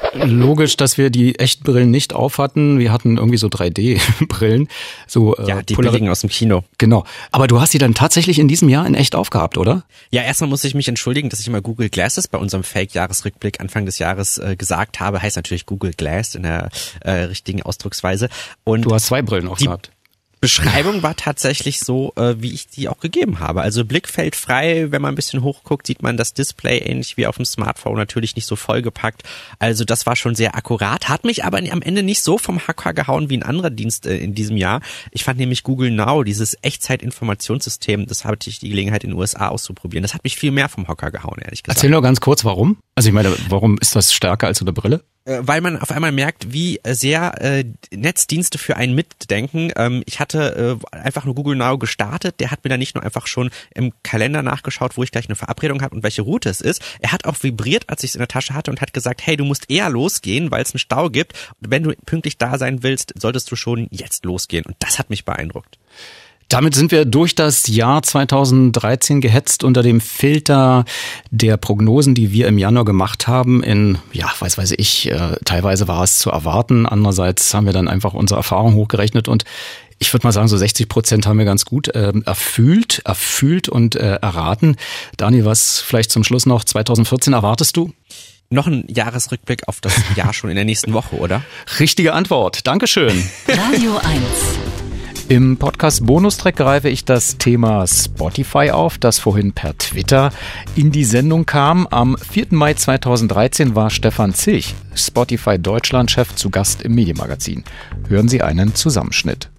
Logisch, dass wir die echten Brillen nicht auf hatten. Wir hatten irgendwie so drei D-Brillen. So, äh, ja, die Polar- billigen aus dem Kino. Genau. Aber du hast sie dann tatsächlich in diesem Jahr in echt aufgehabt, oder? Ja, erstmal muss ich mich entschuldigen, dass ich immer Google Glasses bei unserem Fake-Jahresrückblick Anfang des Jahres äh, gesagt habe. Heißt natürlich Google Glass in der äh, richtigen Ausdrucksweise. Und du hast zwei Brillen auch gehabt. Beschreibung war tatsächlich so, äh, wie ich die auch gegeben habe. Also Blickfeld frei, wenn man ein bisschen hochguckt, sieht man das Display ähnlich wie auf dem Smartphone, natürlich nicht so vollgepackt. Also das war schon sehr akkurat, hat mich aber am Ende nicht so vom Hacker gehauen wie ein anderer Dienst äh, in diesem Jahr. Ich fand nämlich Google Now, dieses Echtzeit-Informationssystem, das hatte ich die Gelegenheit in den U S A auszuprobieren. Das hat mich viel mehr vom Hocker gehauen, ehrlich gesagt. Erzähl nur ganz kurz, warum? Also ich meine, warum ist das stärker als so eine Brille? Weil man auf einmal merkt, wie sehr äh, Netzdienste für einen mitdenken. Ähm, ich hatte äh, einfach nur Google Now gestartet. Der hat mir dann nicht nur einfach schon im Kalender nachgeschaut, wo ich gleich eine Verabredung habe und welche Route es ist. Er hat auch vibriert, als ich es in der Tasche hatte und hat gesagt, hey, du musst eher losgehen, weil es einen Stau gibt. Und wenn du pünktlich da sein willst, solltest du schon jetzt losgehen. Und das hat mich beeindruckt. Damit sind wir durch das Jahr zweitausenddreizehn gehetzt unter dem Filter der Prognosen, die wir im Januar gemacht haben. In, ja, weiß weiß ich, äh, teilweise war es zu erwarten. Andererseits haben wir dann einfach unsere Erfahrung hochgerechnet und ich würde mal sagen, so sechzig Prozent haben wir ganz gut äh, erfüllt, erfüllt und äh, erraten. Dani, was vielleicht zum Schluss noch zweitausendvierzehn erwartest du? Noch ein Jahresrückblick auf das Jahr schon in der nächsten Woche, oder? Richtige Antwort. Dankeschön. Radio eins. Im Podcast-Bonustrack greife ich das Thema Spotify auf, das vorhin per Twitter in die Sendung kam. Am vierten Mai zweitausenddreizehn war Stefan Zilch, Spotify Deutschland-Chef, zu Gast im Medienmagazin. Hören Sie einen Zusammenschnitt.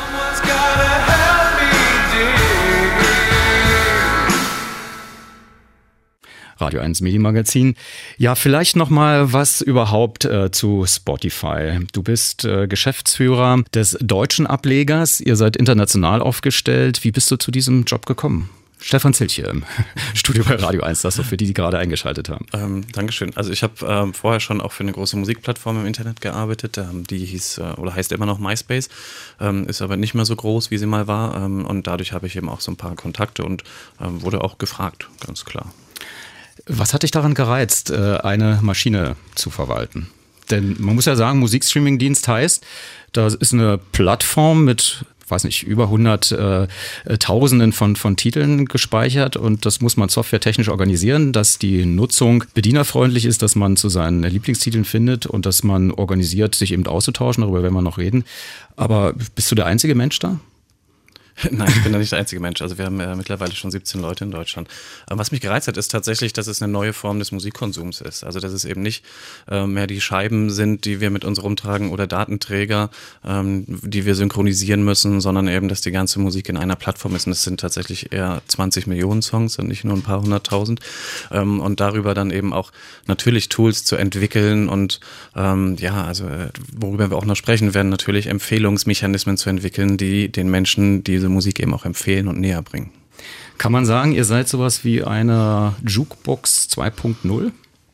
Radio eins Medienmagazin. Ja, vielleicht noch mal was überhaupt äh, zu Spotify. Du bist äh, Geschäftsführer des deutschen Ablegers. Ihr seid international aufgestellt. Wie bist du zu diesem Job gekommen? Stefan Zilch hier im Studio bei Radio eins, das so für die, die gerade eingeschaltet haben. Ähm, Dankeschön. Also ich habe ähm, vorher schon auch für eine große Musikplattform im Internet gearbeitet. Ähm, die hieß äh, oder heißt immer noch MySpace, ähm, ist aber nicht mehr so groß, wie sie mal war. Ähm, und dadurch habe ich eben auch so ein paar Kontakte und ähm, wurde auch gefragt, ganz klar. Was hat dich daran gereizt, eine Maschine zu verwalten? Denn man muss ja sagen, Musikstreaming-Dienst heißt, da ist eine Plattform mit, weiß nicht, über hundert äh, Tausenden von, von Titeln gespeichert und das muss man softwaretechnisch organisieren, dass die Nutzung bedienerfreundlich ist, dass man zu seinen Lieblingstiteln findet und dass man organisiert, sich eben auszutauschen, darüber werden wir noch reden. Aber bist du der einzige Mensch da? Nein, ich bin da nicht der einzige Mensch. Also wir haben äh, mittlerweile schon siebzehn Leute in Deutschland. Aber was mich gereizt hat, ist tatsächlich, dass es eine neue Form des Musikkonsums ist. Also dass es eben nicht äh, mehr die Scheiben sind, die wir mit uns rumtragen oder Datenträger, ähm, die wir synchronisieren müssen, sondern eben, dass die ganze Musik in einer Plattform ist. Und es sind tatsächlich eher zwanzig Millionen Songs und nicht nur ein paar hunderttausend. Ähm, und darüber dann eben auch natürlich Tools zu entwickeln und ähm, ja, also äh, worüber wir auch noch sprechen werden, natürlich Empfehlungsmechanismen zu entwickeln, die den Menschen diese Musik eben auch empfehlen und näher bringen. Kann man sagen, ihr seid sowas wie eine Jukebox zwei Punkt null?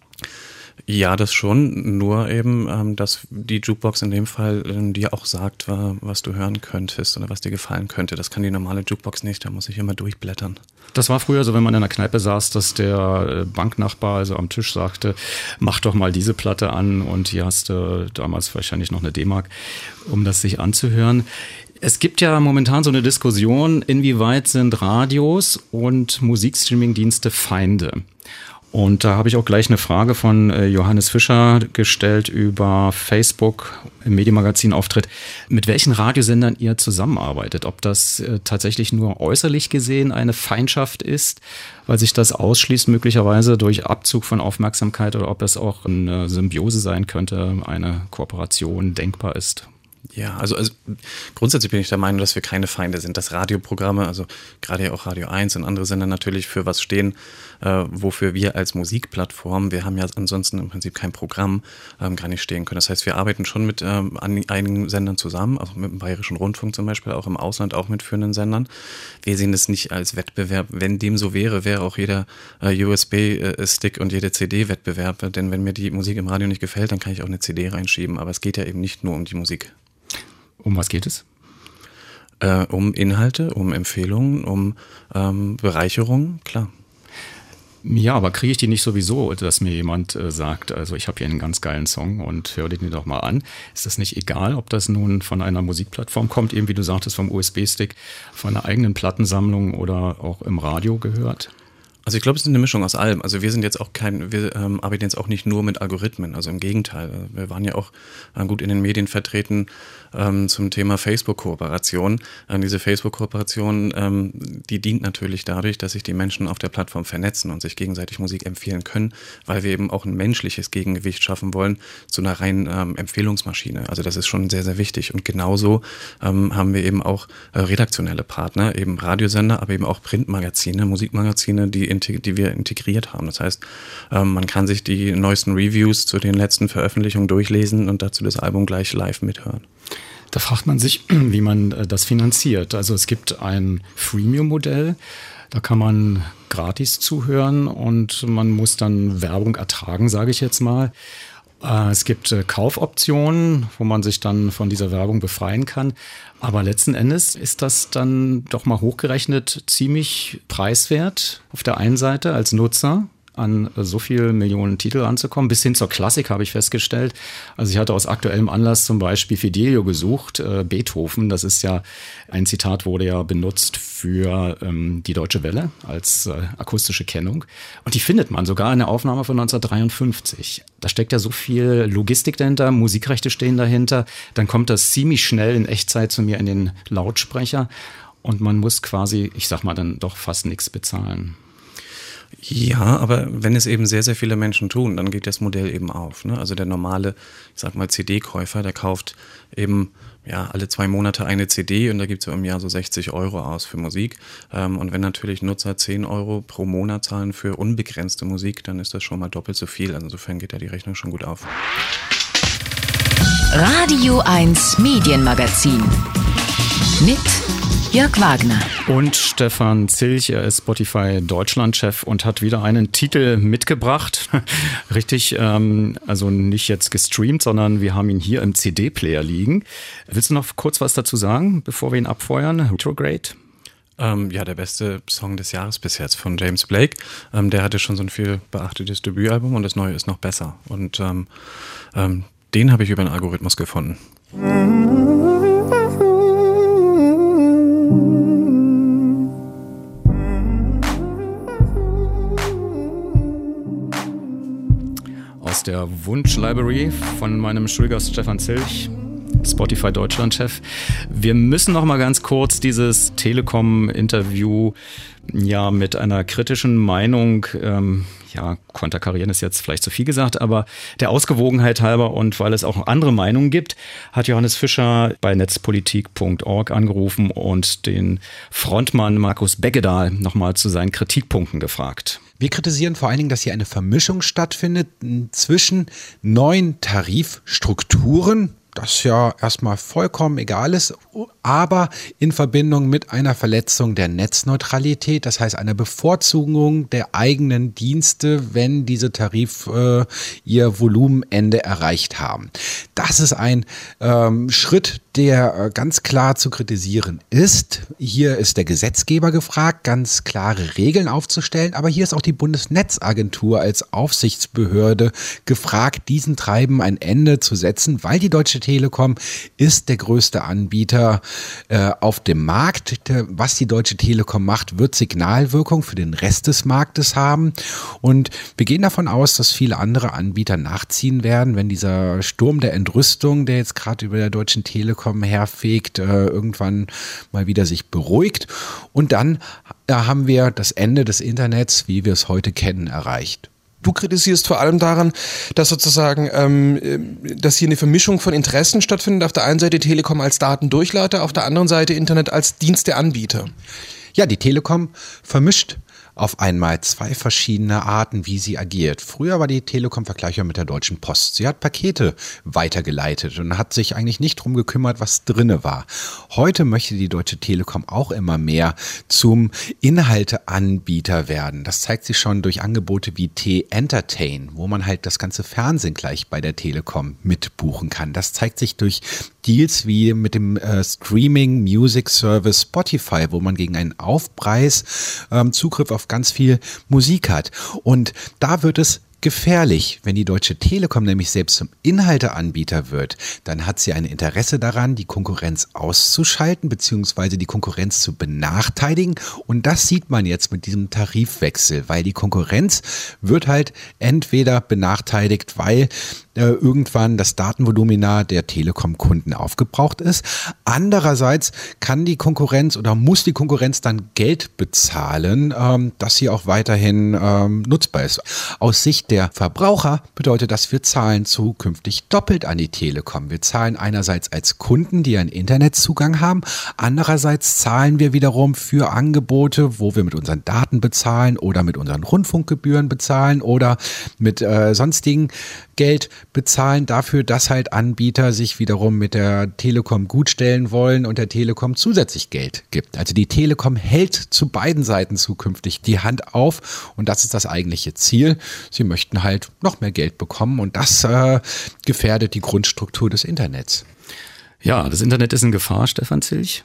Ja, das schon, nur eben, ähm, dass die Jukebox in dem Fall äh, dir auch sagt, was du hören könntest oder was dir gefallen könnte. Das kann die normale Jukebox nicht, da muss ich immer durchblättern. Das war früher so, wenn man in einer Kneipe saß, dass der Banknachbar also am Tisch sagte, mach doch mal diese Platte an und hier hast du damals wahrscheinlich noch eine D-Mark, um das sich anzuhören. Es gibt ja momentan so eine Diskussion, inwieweit sind Radios und Musikstreaming-Dienste Feinde? Und da habe ich auch gleich eine Frage von Johannes Fischer gestellt über Facebook im Medienmagazin-Auftritt, mit welchen Radiosendern ihr zusammenarbeitet. Ob das tatsächlich nur äußerlich gesehen eine Feindschaft ist, weil sich das ausschließt möglicherweise durch Abzug von Aufmerksamkeit oder ob es auch eine Symbiose sein könnte, eine Kooperation denkbar ist. Ja, also, also grundsätzlich bin ich der Meinung, dass wir keine Feinde sind, dass Radioprogramme, also gerade ja auch Radio eins und andere Sender natürlich für was stehen, äh, wofür wir als Musikplattform, wir haben ja ansonsten im Prinzip kein Programm, ähm, gar nicht stehen können. Das heißt, wir arbeiten schon mit ähm, einigen Sendern zusammen, also mit dem Bayerischen Rundfunk zum Beispiel, auch im Ausland, auch mit führenden Sendern. Wir sehen es nicht als Wettbewerb. Wenn dem so wäre, wäre auch jeder äh, U S B-Stick und jede C D Wettbewerb, denn wenn mir die Musik im Radio nicht gefällt, dann kann ich auch eine C D reinschieben, aber es geht ja eben nicht nur um die Musik. Um was geht es? Äh, um Inhalte, um Empfehlungen, um ähm, Bereicherung, klar. Ja, aber kriege ich die nicht sowieso, dass mir jemand äh, sagt, also ich habe hier einen ganz geilen Song und hör den doch mal an. Ist das nicht egal, ob das nun von einer Musikplattform kommt, eben wie du sagtest, vom U S B-Stick, von einer eigenen Plattensammlung oder auch im Radio gehört? Also ich glaube, es ist eine Mischung aus allem. Also wir sind jetzt auch kein, wir ähm, arbeiten jetzt auch nicht nur mit Algorithmen. Also im Gegenteil. Wir waren ja auch äh, gut in den Medien vertreten ähm, zum Thema Facebook-Kooperation. Äh, diese Facebook-Kooperation, ähm, die dient natürlich dadurch, dass sich die Menschen auf der Plattform vernetzen und sich gegenseitig Musik empfehlen können, weil wir eben auch ein menschliches Gegengewicht schaffen wollen zu einer reinen ähm, Empfehlungsmaschine. Also das ist schon sehr, sehr wichtig. Und genauso ähm, haben wir eben auch äh, redaktionelle Partner, eben Radiosender, aber eben auch Printmagazine, Musikmagazine, die die wir integriert haben. Das heißt, man kann sich die neuesten Reviews zu den letzten Veröffentlichungen durchlesen und dazu das Album gleich live mithören. Da fragt man sich, wie man das finanziert. Also es gibt ein Freemium-Modell, da kann man gratis zuhören und man muss dann Werbung ertragen, sage ich jetzt mal. Es gibt Kaufoptionen, wo man sich dann von dieser Werbung befreien kann. Aber letzten Endes ist das dann doch mal hochgerechnet ziemlich preiswert auf der einen Seite als Nutzer, an so viele Millionen Titel anzukommen, bis hin zur Klassik habe ich festgestellt. Also ich hatte aus aktuellem Anlass zum Beispiel Fidelio gesucht, äh, Beethoven, das ist ja, ein Zitat wurde ja benutzt für ähm, die Deutsche Welle als äh, akustische Kennung. Und die findet man sogar in der Aufnahme von neunzehnhundertdreiundfünfzig. Da steckt ja so viel Logistik dahinter, Musikrechte stehen dahinter, dann kommt das ziemlich schnell in Echtzeit zu mir in den Lautsprecher und man muss quasi, ich sag mal, dann doch fast nichts bezahlen. Ja, aber wenn es eben sehr, sehr viele Menschen tun, dann geht das Modell eben auf. Ne? Also der normale, ich sag mal, C D-Käufer, der kauft eben ja alle zwei Monate eine C D und da gibt es im Jahr so sechzig Euro aus für Musik. Ähm, und wenn natürlich Nutzer zehn Euro pro Monat zahlen für unbegrenzte Musik, dann ist das schon mal doppelt so viel. Also insofern geht ja die Rechnung schon gut auf. Radio eins Medienmagazin mit Jörg Wagner. Und Stefan Zilch, er ist Spotify Deutschland-Chef und hat wieder einen Titel mitgebracht. Richtig, ähm, also nicht jetzt gestreamt, sondern wir haben ihn hier im C D-Player liegen. Willst du noch kurz was dazu sagen, bevor wir ihn abfeuern? Retrograde? Ähm, ja, der beste Song des Jahres bis jetzt von James Blake. Ähm, der hatte schon so ein viel beachtetes Debütalbum und das neue ist noch besser. Und ähm, ähm, den habe ich über einen Algorithmus gefunden. Aus der Wunsch-Library von meinem Schulgast Stefan Zilch, Spotify Deutschland-Chef. Wir müssen noch mal ganz kurz dieses Telekom-Interview ja mit einer kritischen Meinung, ähm, ja, konterkarieren ist jetzt vielleicht zu viel gesagt, aber der Ausgewogenheit halber und weil es auch andere Meinungen gibt, hat Johannes Fischer bei netzpolitik punkt org angerufen und den Frontmann Markus Beggedahl nochmal zu seinen Kritikpunkten gefragt. Wir kritisieren vor allen Dingen, dass hier eine Vermischung stattfindet zwischen neuen Tarifstrukturen, das ja erstmal vollkommen egal ist, aber in Verbindung mit einer Verletzung der Netzneutralität, das heißt einer Bevorzugung der eigenen Dienste, wenn diese Tarife äh, ihr Volumenende erreicht haben. Das ist ein ähm, Schritt, der äh, ganz klar zu kritisieren ist. Hier ist der Gesetzgeber gefragt, ganz klare Regeln aufzustellen, aber hier ist auch die Bundesnetzagentur als Aufsichtsbehörde gefragt, diesen Treiben ein Ende zu setzen, weil die Deutsche Telekom ist der größte Anbieter äh, auf dem Markt. Der, was die Deutsche Telekom macht, wird Signalwirkung für den Rest des Marktes haben. Und wir gehen davon aus, dass viele andere Anbieter nachziehen werden, wenn dieser Sturm der Entrüstung, der jetzt gerade über der Deutschen Telekom herfegt, äh, irgendwann mal wieder sich beruhigt. Und dann äh, haben wir das Ende des Internets, wie wir es heute kennen, erreicht. Du kritisierst vor allem daran, dass sozusagen, ähm, dass hier eine Vermischung von Interessen stattfindet. Auf der einen Seite Telekom als Datendurchleiter, auf der anderen Seite Internet als Diensteanbieter. Ja, die Telekom vermischt auf einmal zwei verschiedene Arten, wie sie agiert. Früher war die Telekom vergleichbar mit der Deutschen Post. Sie hat Pakete weitergeleitet und hat sich eigentlich nicht drum gekümmert, was drinne war. Heute möchte die Deutsche Telekom auch immer mehr zum Inhalteanbieter werden. Das zeigt sich schon durch Angebote wie T-Entertain, wo man halt das ganze Fernsehen gleich bei der Telekom mitbuchen kann. Das zeigt sich durch Deals wie mit dem äh, Streaming Music Service Spotify, wo man gegen einen Aufpreis ähm, Zugriff auf ganz viel Musik hat. Und da wird es gefährlich. Wenn die Deutsche Telekom nämlich selbst zum Inhalteanbieter wird, dann hat sie ein Interesse daran, die Konkurrenz auszuschalten bzw. die Konkurrenz zu benachteiligen. Und das sieht man jetzt mit diesem Tarifwechsel, weil die Konkurrenz wird halt entweder benachteiligt, weil äh, irgendwann das Datenvolumina der Telekom-Kunden aufgebraucht ist. Andererseits kann die Konkurrenz oder muss die Konkurrenz dann Geld bezahlen, ähm, dass sie auch weiterhin ähm, nutzbar ist. Aus Sicht der Verbraucher bedeutet das, wir zahlen zukünftig doppelt an die Telekom. Wir zahlen einerseits als Kunden, die einen Internetzugang haben, andererseits zahlen wir wiederum für Angebote, wo wir mit unseren Daten bezahlen oder mit unseren Rundfunkgebühren bezahlen oder mit äh, sonstigen Geld bezahlen dafür, dass halt Anbieter sich wiederum mit der Telekom gutstellen wollen und der Telekom zusätzlich Geld gibt. Also die Telekom hält zu beiden Seiten zukünftig die Hand auf und das ist das eigentliche Ziel. Sie möchten halt noch mehr Geld bekommen und das äh, gefährdet die Grundstruktur des Internets. Ja, das Internet ist in Gefahr, Stefan Zilch.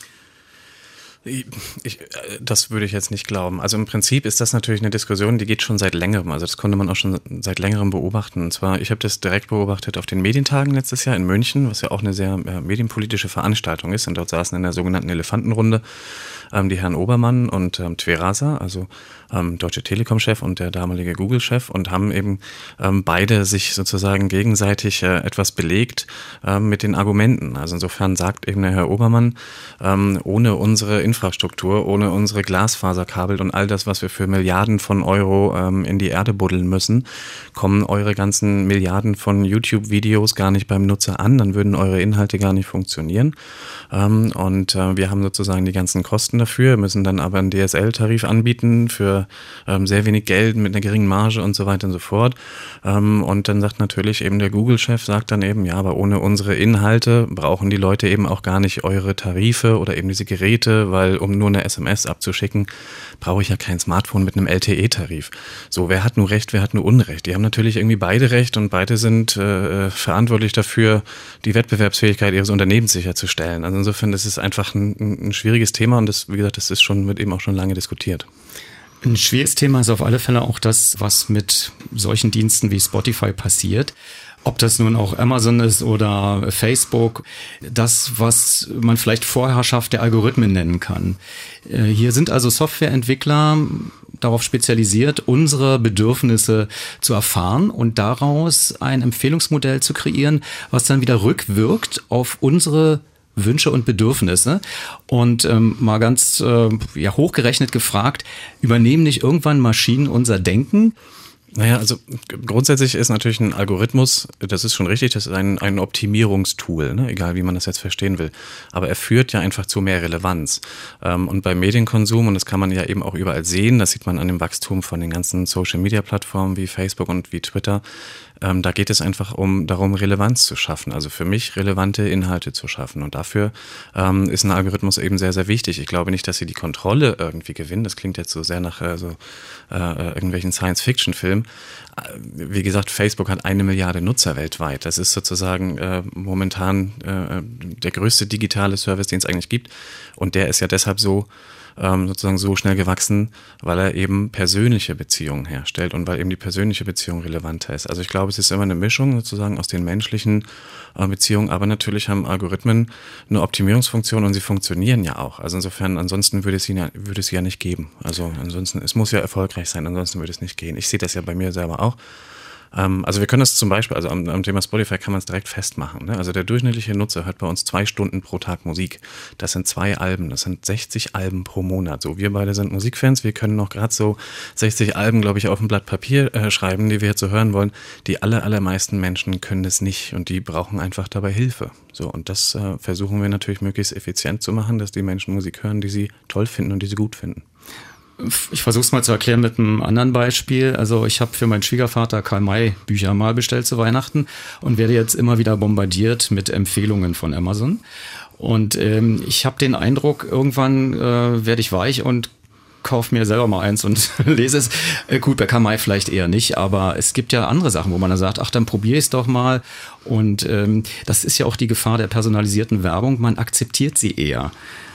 Ich, das würde ich jetzt nicht glauben. Also im Prinzip ist das natürlich eine Diskussion, die geht schon seit längerem. Also das konnte man auch schon seit längerem beobachten. Und zwar, ich habe das direkt beobachtet auf den Medientagen letztes Jahr in München, was ja auch eine sehr ja, medienpolitische Veranstaltung ist. Und dort saßen in der sogenannten Elefantenrunde ähm, die Herren Obermann und ähm, Tverasa, also ähm, Deutsche Telekom-Chef und der damalige Google-Chef und haben eben ähm, beide sich sozusagen gegenseitig äh, etwas belegt äh, mit den Argumenten. Also insofern sagt eben der Herr Obermann, ähm, ohne unsere Infrastruktur, ohne unsere Glasfaserkabel und all das, was wir für Milliarden von Euro ähm, in die Erde buddeln müssen, kommen eure ganzen Milliarden von YouTube-Videos gar nicht beim Nutzer an, dann würden eure Inhalte gar nicht funktionieren. Ähm, und äh, wir haben sozusagen die ganzen Kosten dafür, müssen dann aber einen D S L-Tarif anbieten für ähm, sehr wenig Geld mit einer geringen Marge und so weiter und so fort. Ähm, und dann sagt natürlich eben der Google-Chef, sagt dann eben, ja, aber ohne unsere Inhalte brauchen die Leute eben auch gar nicht eure Tarife oder eben diese Geräte, weil um nur eine S M S abzuschicken, brauche ich ja kein Smartphone mit einem L T E-Tarif. So, wer hat nur Recht, wer hat nur Unrecht? Die haben natürlich irgendwie beide Recht und beide sind äh, verantwortlich dafür, die Wettbewerbsfähigkeit ihres Unternehmens sicherzustellen. Also insofern, das ist einfach ein, ein schwieriges Thema und das, wie gesagt, das ist schon, wird eben auch schon lange diskutiert. Ein schwieriges Thema ist auf alle Fälle auch das, was mit solchen Diensten wie Spotify passiert. Ob das nun auch Amazon ist oder Facebook, das, was man vielleicht Vorherrschaft der Algorithmen nennen kann. Hier sind also Softwareentwickler darauf spezialisiert, unsere Bedürfnisse zu erfahren und daraus ein Empfehlungsmodell zu kreieren, was dann wieder rückwirkt auf unsere Wünsche und Bedürfnisse. Und ähm, mal ganz äh, ja, hochgerechnet gefragt, übernehmen nicht irgendwann Maschinen unser Denken? Naja, also grundsätzlich ist natürlich ein Algorithmus, das ist schon richtig, das ist ein, ein Optimierungstool, ne? Egal wie man das jetzt verstehen will. Aber er führt ja einfach zu mehr Relevanz. Ähm, und beim Medienkonsum, und das kann man ja eben auch überall sehen, das sieht man an dem Wachstum von den ganzen Social-Media-Plattformen wie Facebook und wie Twitter, ähm, da geht es einfach um darum, Relevanz zu schaffen, also für mich relevante Inhalte zu schaffen. Und dafür ähm, ist ein Algorithmus eben sehr, sehr wichtig. Ich glaube nicht, dass sie die Kontrolle irgendwie gewinnen. Das klingt jetzt so sehr nach äh, so, äh, irgendwelchen Science-Fiction-Filmen. Wie gesagt, Facebook hat eine Milliarde Nutzer weltweit. Das ist sozusagen äh, momentan äh, der größte digitale Service, den es eigentlich gibt. Und der ist ja deshalb so ähm, sozusagen so schnell gewachsen, weil er eben persönliche Beziehungen herstellt und weil eben die persönliche Beziehung relevanter ist. Also ich glaube, es ist immer eine Mischung sozusagen aus den menschlichen äh, Beziehungen, aber natürlich haben Algorithmen eine Optimierungsfunktion und sie funktionieren ja auch. Also insofern, ansonsten würde es sie ja, würde es sie ja nicht geben. Also ansonsten, es muss ja erfolgreich sein, ansonsten würde es nicht gehen. Ich sehe das ja bei mir selber auch. Also wir können das zum Beispiel, also am, am Thema Spotify kann man es direkt festmachen. Ne? Also der durchschnittliche Nutzer hört bei uns zwei Stunden pro Tag Musik. Das sind zwei Alben, das sind sechzig Alben pro Monat. So, wir beide sind Musikfans, wir können noch gerade so sechzig Alben, glaube ich, auf ein Blatt Papier äh, schreiben, die wir jetzt so hören wollen. Die aller, allermeisten Menschen können das nicht und die brauchen einfach dabei Hilfe. So, und das äh, versuchen wir natürlich möglichst effizient zu machen, dass die Menschen Musik hören, die sie toll finden und die sie gut finden. Ich versuche es mal zu erklären mit einem anderen Beispiel. Also ich habe für meinen Schwiegervater Karl-May Bücher mal bestellt zu Weihnachten und werde jetzt immer wieder bombardiert mit Empfehlungen von Amazon. Und ähm, ich habe den Eindruck, irgendwann äh, werde ich weich und kaufe mir selber mal eins und lese es. Äh, gut, bei Kamai vielleicht eher nicht, aber es gibt ja andere Sachen, wo man dann sagt, ach, dann probiere ich es doch mal. Und ähm, das ist ja auch die Gefahr der personalisierten Werbung, man akzeptiert sie eher.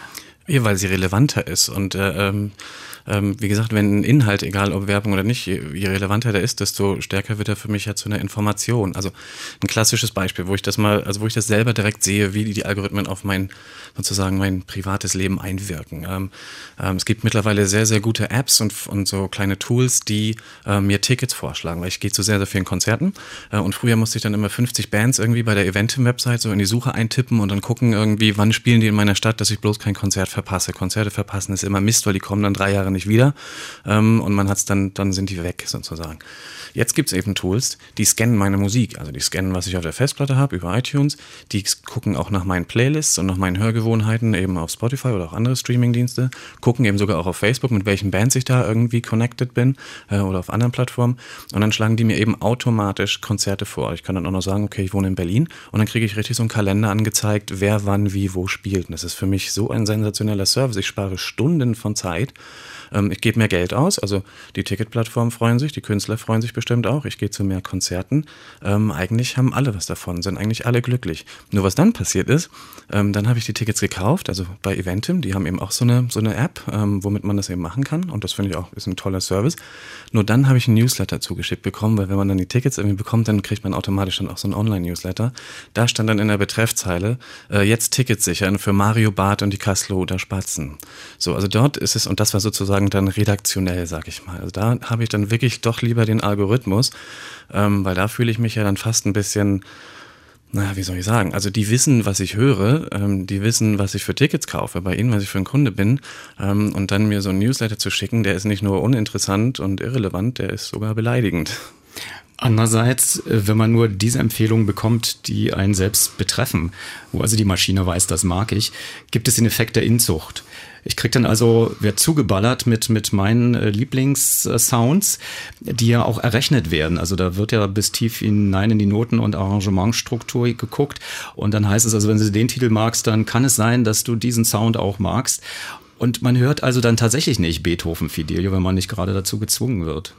Ja, weil sie relevanter ist und äh, ähm, ähm, wie gesagt, wenn ein Inhalt, egal ob Werbung oder nicht, je, je relevanter der ist, desto stärker wird er für mich ja zu einer Information. Also ein klassisches Beispiel, wo ich das mal, also wo ich das selber direkt sehe, wie die, die Algorithmen auf mein, sozusagen mein privates Leben einwirken. Ähm, ähm, es gibt mittlerweile sehr, sehr gute Apps und, und so kleine Tools, die äh, mir Tickets vorschlagen, weil ich gehe zu sehr, sehr vielen Konzerten äh, und früher musste ich dann immer fünfzig Bands irgendwie bei der Eventim-Website so in die Suche eintippen und dann gucken irgendwie, wann spielen die in meiner Stadt, dass ich bloß kein Konzert verpasse. Konzerte verpassen ist immer Mist, weil die kommen dann drei Jahre nicht wieder ähm, und man hat's dann, dann sind die weg sozusagen. Jetzt gibt's eben Tools, die scannen meine Musik, also die scannen, was ich auf der Festplatte habe über iTunes, die gucken auch nach meinen Playlists und nach meinen Hörgewohnheiten eben auf Spotify oder auch andere Streamingdienste, gucken eben sogar auch auf Facebook, mit welchen Bands ich da irgendwie connected bin äh, oder auf anderen Plattformen und dann schlagen die mir eben automatisch Konzerte vor. Ich kann dann auch noch sagen, okay, ich wohne in Berlin und dann kriege ich richtig so einen Kalender angezeigt, wer wann wie wo spielt und das ist für mich so ein sensationeller Service. Ich spare Stunden von Zeit. Ähm, ich gebe mehr Geld aus, also die Ticketplattformen freuen sich, die Künstler freuen sich bestimmt auch. Ich gehe zu mehr Konzerten. Ähm, eigentlich haben alle was davon, sind eigentlich alle glücklich. Nur was dann passiert ist, ähm, dann habe ich die Tickets gekauft, also bei Eventim, die haben eben auch so eine, so eine App, ähm, womit man das eben machen kann und das finde ich auch, ist ein toller Service. Nur dann habe ich einen Newsletter zugeschickt bekommen, weil wenn man dann die Tickets irgendwie bekommt, dann kriegt man automatisch dann auch so einen Online-Newsletter. Da stand dann in der Betreffzeile, äh, jetzt Tickets sichern für Mario Barth und die Kasseler Spatzen. So, also dort ist es, und das war sozusagen dann redaktionell, sag ich mal. Also da habe ich dann wirklich doch lieber den Algorithmus, ähm, weil da fühle ich mich ja dann fast ein bisschen, naja, wie soll ich sagen, also die wissen, was ich höre, ähm, die wissen, was ich für Tickets kaufe bei ihnen, was ich für ein Kunde bin ähm, und dann mir so einen Newsletter zu schicken, der ist nicht nur uninteressant und irrelevant, der ist sogar beleidigend. Andererseits, wenn man nur diese Empfehlungen bekommt, die einen selbst betreffen, wo also die Maschine weiß, das mag ich, gibt es den Effekt der Inzucht. Ich krieg dann also, werde zugeballert mit, mit meinen äh, Lieblingssounds, die ja auch errechnet werden. Also da wird ja bis tief hinein in die Noten- und Arrangementstruktur geguckt. Und dann heißt es also, wenn du den Titel magst, dann kann es sein, dass du diesen Sound auch magst. Und man hört also dann tatsächlich nicht Beethoven Fidelio, wenn man nicht gerade dazu gezwungen wird.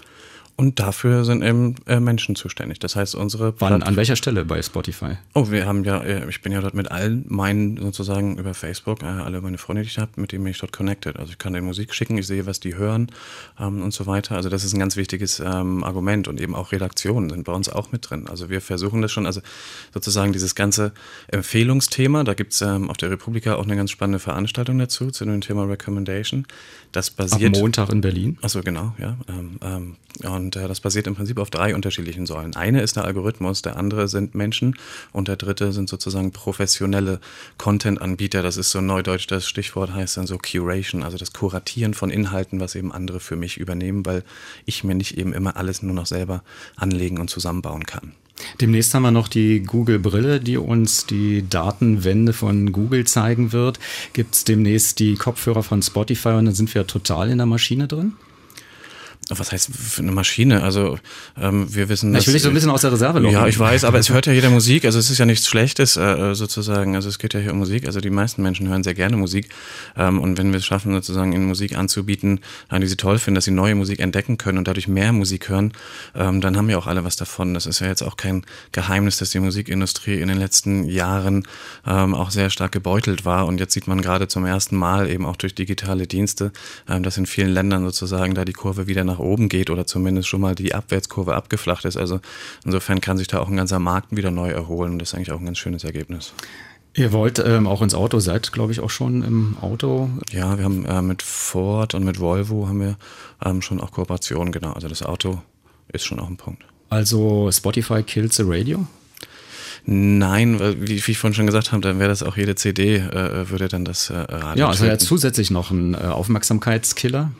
Und dafür sind eben äh, Menschen zuständig. Das heißt, unsere Wann, an welcher Stelle bei Spotify? Oh, wir haben ja, ich bin ja dort mit allen meinen sozusagen über Facebook, äh, alle meine Freunde, die ich habe, mit denen bin ich dort connected. Also ich kann denen Musik schicken, ich sehe, was die hören ähm, und so weiter. Also das ist ein ganz wichtiges ähm, Argument und eben auch Redaktionen sind bei uns auch mit drin. Also wir versuchen das schon, also sozusagen dieses ganze Empfehlungsthema, da gibt's ähm, auf der Republika auch eine ganz spannende Veranstaltung dazu, zu dem Thema Recommendation. Das basiert... Am Montag in Berlin? Achso, genau, ja. Ähm, ähm, und äh, das basiert im Prinzip auf drei unterschiedlichen Säulen. Eine ist der Algorithmus, der andere sind Menschen und der dritte sind sozusagen professionelle Content-Anbieter. Das ist so neudeutsch, das Stichwort heißt dann so Curation, also das Kuratieren von Inhalten, was eben andere für mich übernehmen, weil ich mir nicht eben immer alles nur noch selber anlegen und zusammenbauen kann. Demnächst haben wir noch die Google-Brille, die uns die Datenwende von Google zeigen wird. Gibt es demnächst die Kopfhörer von Spotify und dann sind wir total in der Maschine drin? Was heißt für eine Maschine? Also ähm, wir wissen, ich will dich so ein bisschen aus der Reserve locken. Ja, ich weiß, aber es hört ja jeder Musik. Also es ist ja nichts Schlechtes äh, sozusagen. Also es geht ja hier um Musik. Also die meisten Menschen hören sehr gerne Musik. Ähm, und wenn wir es schaffen, sozusagen ihnen Musik anzubieten, die sie toll finden, dass sie neue Musik entdecken können und dadurch mehr Musik hören, ähm, dann haben wir auch alle was davon. Das ist ja jetzt auch kein Geheimnis, dass die Musikindustrie in den letzten Jahren ähm, auch sehr stark gebeutelt war. Und jetzt sieht man gerade zum ersten Mal eben auch durch digitale Dienste, ähm, dass in vielen Ländern sozusagen da die Kurve wieder nach oben geht oder zumindest schon mal die Abwärtskurve abgeflacht ist. Also insofern kann sich da auch ein ganzer Markt wieder neu erholen. Das ist eigentlich auch ein ganz schönes Ergebnis. Ihr wollt ähm, auch ins Auto, seid glaube ich auch schon im Auto? Ja, wir haben äh, mit Ford und mit Volvo haben wir ähm, schon auch Kooperationen, genau. Also das Auto ist schon auch ein Punkt. Also Spotify kills the radio? Nein, weil, wie, wie ich vorhin schon gesagt habe, dann wäre das auch jede C D, äh, würde dann das äh, Radio Ja, also töten. ja zusätzlich noch ein äh, Aufmerksamkeitskiller.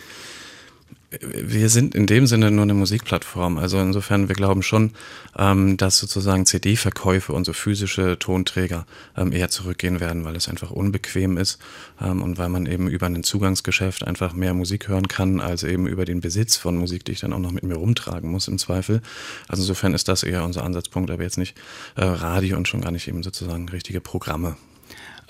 Wir sind in dem Sinne nur eine Musikplattform. Also insofern, wir glauben schon, ähm, dass sozusagen C D-Verkäufe und so physische Tonträger ähm, eher zurückgehen werden, weil es einfach unbequem ist ähm, und weil man eben über ein Zugangsgeschäft einfach mehr Musik hören kann, als eben über den Besitz von Musik, die ich dann auch noch mit mir rumtragen muss im Zweifel. Also insofern ist das eher unser Ansatzpunkt, aber jetzt nicht äh, Radio und schon gar nicht eben sozusagen richtige Programme.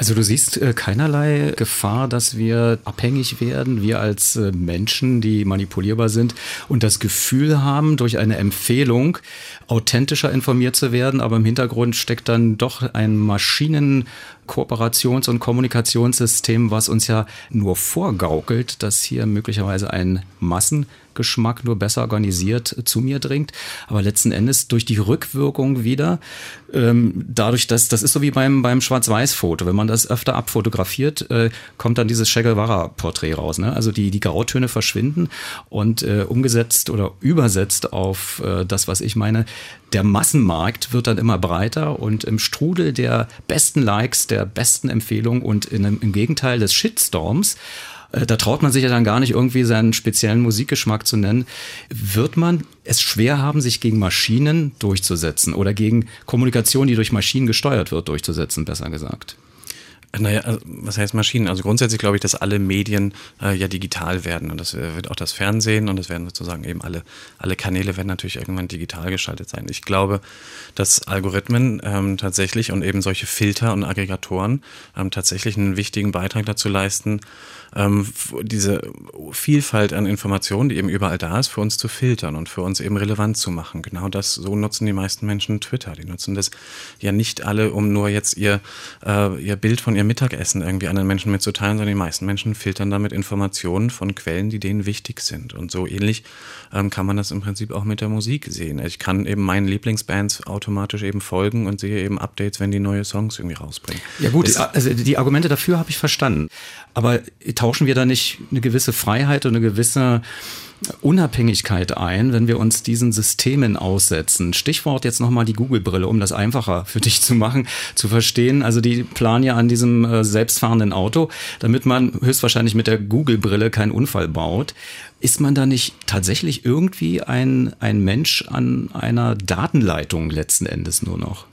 Also du siehst äh, keinerlei Gefahr, dass wir abhängig werden, wir als äh, Menschen, die manipulierbar sind und das Gefühl haben, durch eine Empfehlung authentischer informiert zu werden, aber im Hintergrund steckt dann doch ein Maschinen-Kooperations- und Kommunikationssystem, was uns ja nur vorgaukelt, dass hier möglicherweise ein Massengeschmack nur besser organisiert zu mir dringt. Aber letzten Endes durch die Rückwirkung wieder, ähm, dadurch, dass das ist so wie beim, beim Schwarz-Weiß-Foto. Wenn man das öfter abfotografiert, äh, kommt dann dieses Che Guevara-Porträt raus. Ne? Also die, die Grautöne verschwinden und äh, umgesetzt oder übersetzt auf äh, das, was ich meine, der Massenmarkt wird dann immer breiter und im Strudel der besten Likes, der besten Empfehlungen und in, im Gegenteil des Shitstorms, äh, da traut man sich ja dann gar nicht irgendwie seinen speziellen Musikgeschmack zu nennen, wird man es schwer haben, sich gegen Maschinen durchzusetzen oder gegen Kommunikation, die durch Maschinen gesteuert wird, durchzusetzen, besser gesagt. Naja, also, was heißt Maschinen? Also grundsätzlich glaube ich, dass alle Medien äh, ja digital werden und das äh, wird auch das Fernsehen und das werden sozusagen eben alle, alle Kanäle werden natürlich irgendwann digital geschaltet sein. Ich glaube, dass Algorithmen ähm, tatsächlich und eben solche Filter und Aggregatoren ähm, tatsächlich einen wichtigen Beitrag dazu leisten, ähm, diese Vielfalt an Informationen, die eben überall da ist, für uns zu filtern und für uns eben relevant zu machen. Genau das, so nutzen die meisten Menschen Twitter. Die nutzen das ja nicht alle, um nur jetzt ihr, äh, ihr Bild von ihr Mittagessen irgendwie anderen Menschen mitzuteilen, sondern die meisten Menschen filtern damit Informationen von Quellen, die denen wichtig sind. Und so ähnlich ähm, kann man das im Prinzip auch mit der Musik sehen. Ich kann eben meinen Lieblingsbands automatisch eben folgen und sehe eben Updates, wenn die neue Songs irgendwie rausbringen. Ja gut, es, also die Argumente dafür habe ich verstanden. Aber tauschen wir da nicht eine gewisse Freiheit und eine gewisse Unabhängigkeit ein, wenn wir uns diesen Systemen aussetzen? Stichwort jetzt nochmal die Google-Brille, um das einfacher für dich zu machen, zu verstehen. Also die planen ja an diesem äh, selbstfahrenden Auto, damit man höchstwahrscheinlich mit der Google-Brille keinen Unfall baut. Ist man da nicht tatsächlich irgendwie ein, ein Mensch an einer Datenleitung letzten Endes nur noch?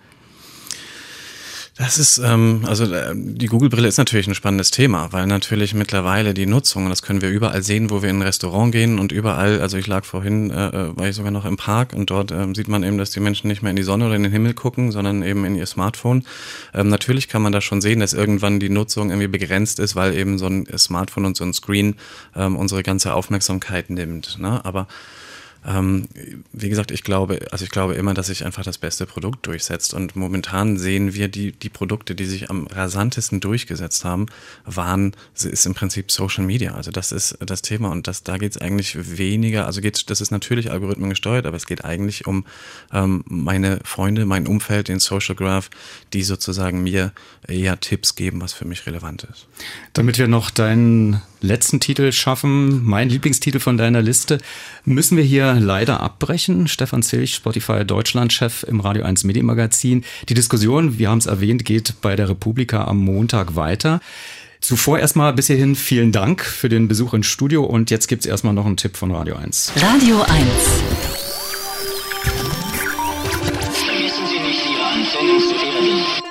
Das ist, ähm, also die Google-Brille ist natürlich ein spannendes Thema, weil natürlich mittlerweile die Nutzung, und das können wir überall sehen, wo wir in ein Restaurant gehen und überall, also ich lag vorhin, äh, war ich sogar noch im Park und dort ähm, sieht man eben, dass die Menschen nicht mehr in die Sonne oder in den Himmel gucken, sondern eben in ihr Smartphone. Ähm, natürlich kann man da schon sehen, dass irgendwann die Nutzung irgendwie begrenzt ist, weil eben so ein Smartphone und so ein Screen ähm, unsere ganze Aufmerksamkeit nimmt, ne? Aber Ähm, wie gesagt, ich glaube, also ich glaube immer, dass sich einfach das beste Produkt durchsetzt und momentan sehen wir die, die Produkte, die sich am rasantesten durchgesetzt haben, waren, ist im Prinzip Social Media. Also das ist das Thema und das, da geht es eigentlich weniger, also geht, das ist natürlich Algorithmen gesteuert, aber es geht eigentlich um ähm, meine Freunde, mein Umfeld, den Social Graph, die sozusagen mir eher Tipps geben, was für mich relevant ist. Damit wir noch deinen letzten Titel schaffen, mein Lieblingstitel von deiner Liste, müssen wir hier leider abbrechen. Stefan Zilch, Spotify Deutschland-Chef im Radio eins Medienmagazin. Die Diskussion, wir haben es erwähnt, geht bei der Republika am Montag weiter. Zuvor erstmal bis hierhin vielen Dank für den Besuch ins Studio und jetzt gibt's erstmal noch einen Tipp von Radio eins. Radio eins. Vergessen Sie nicht, Ihre Antennen zu derivieren.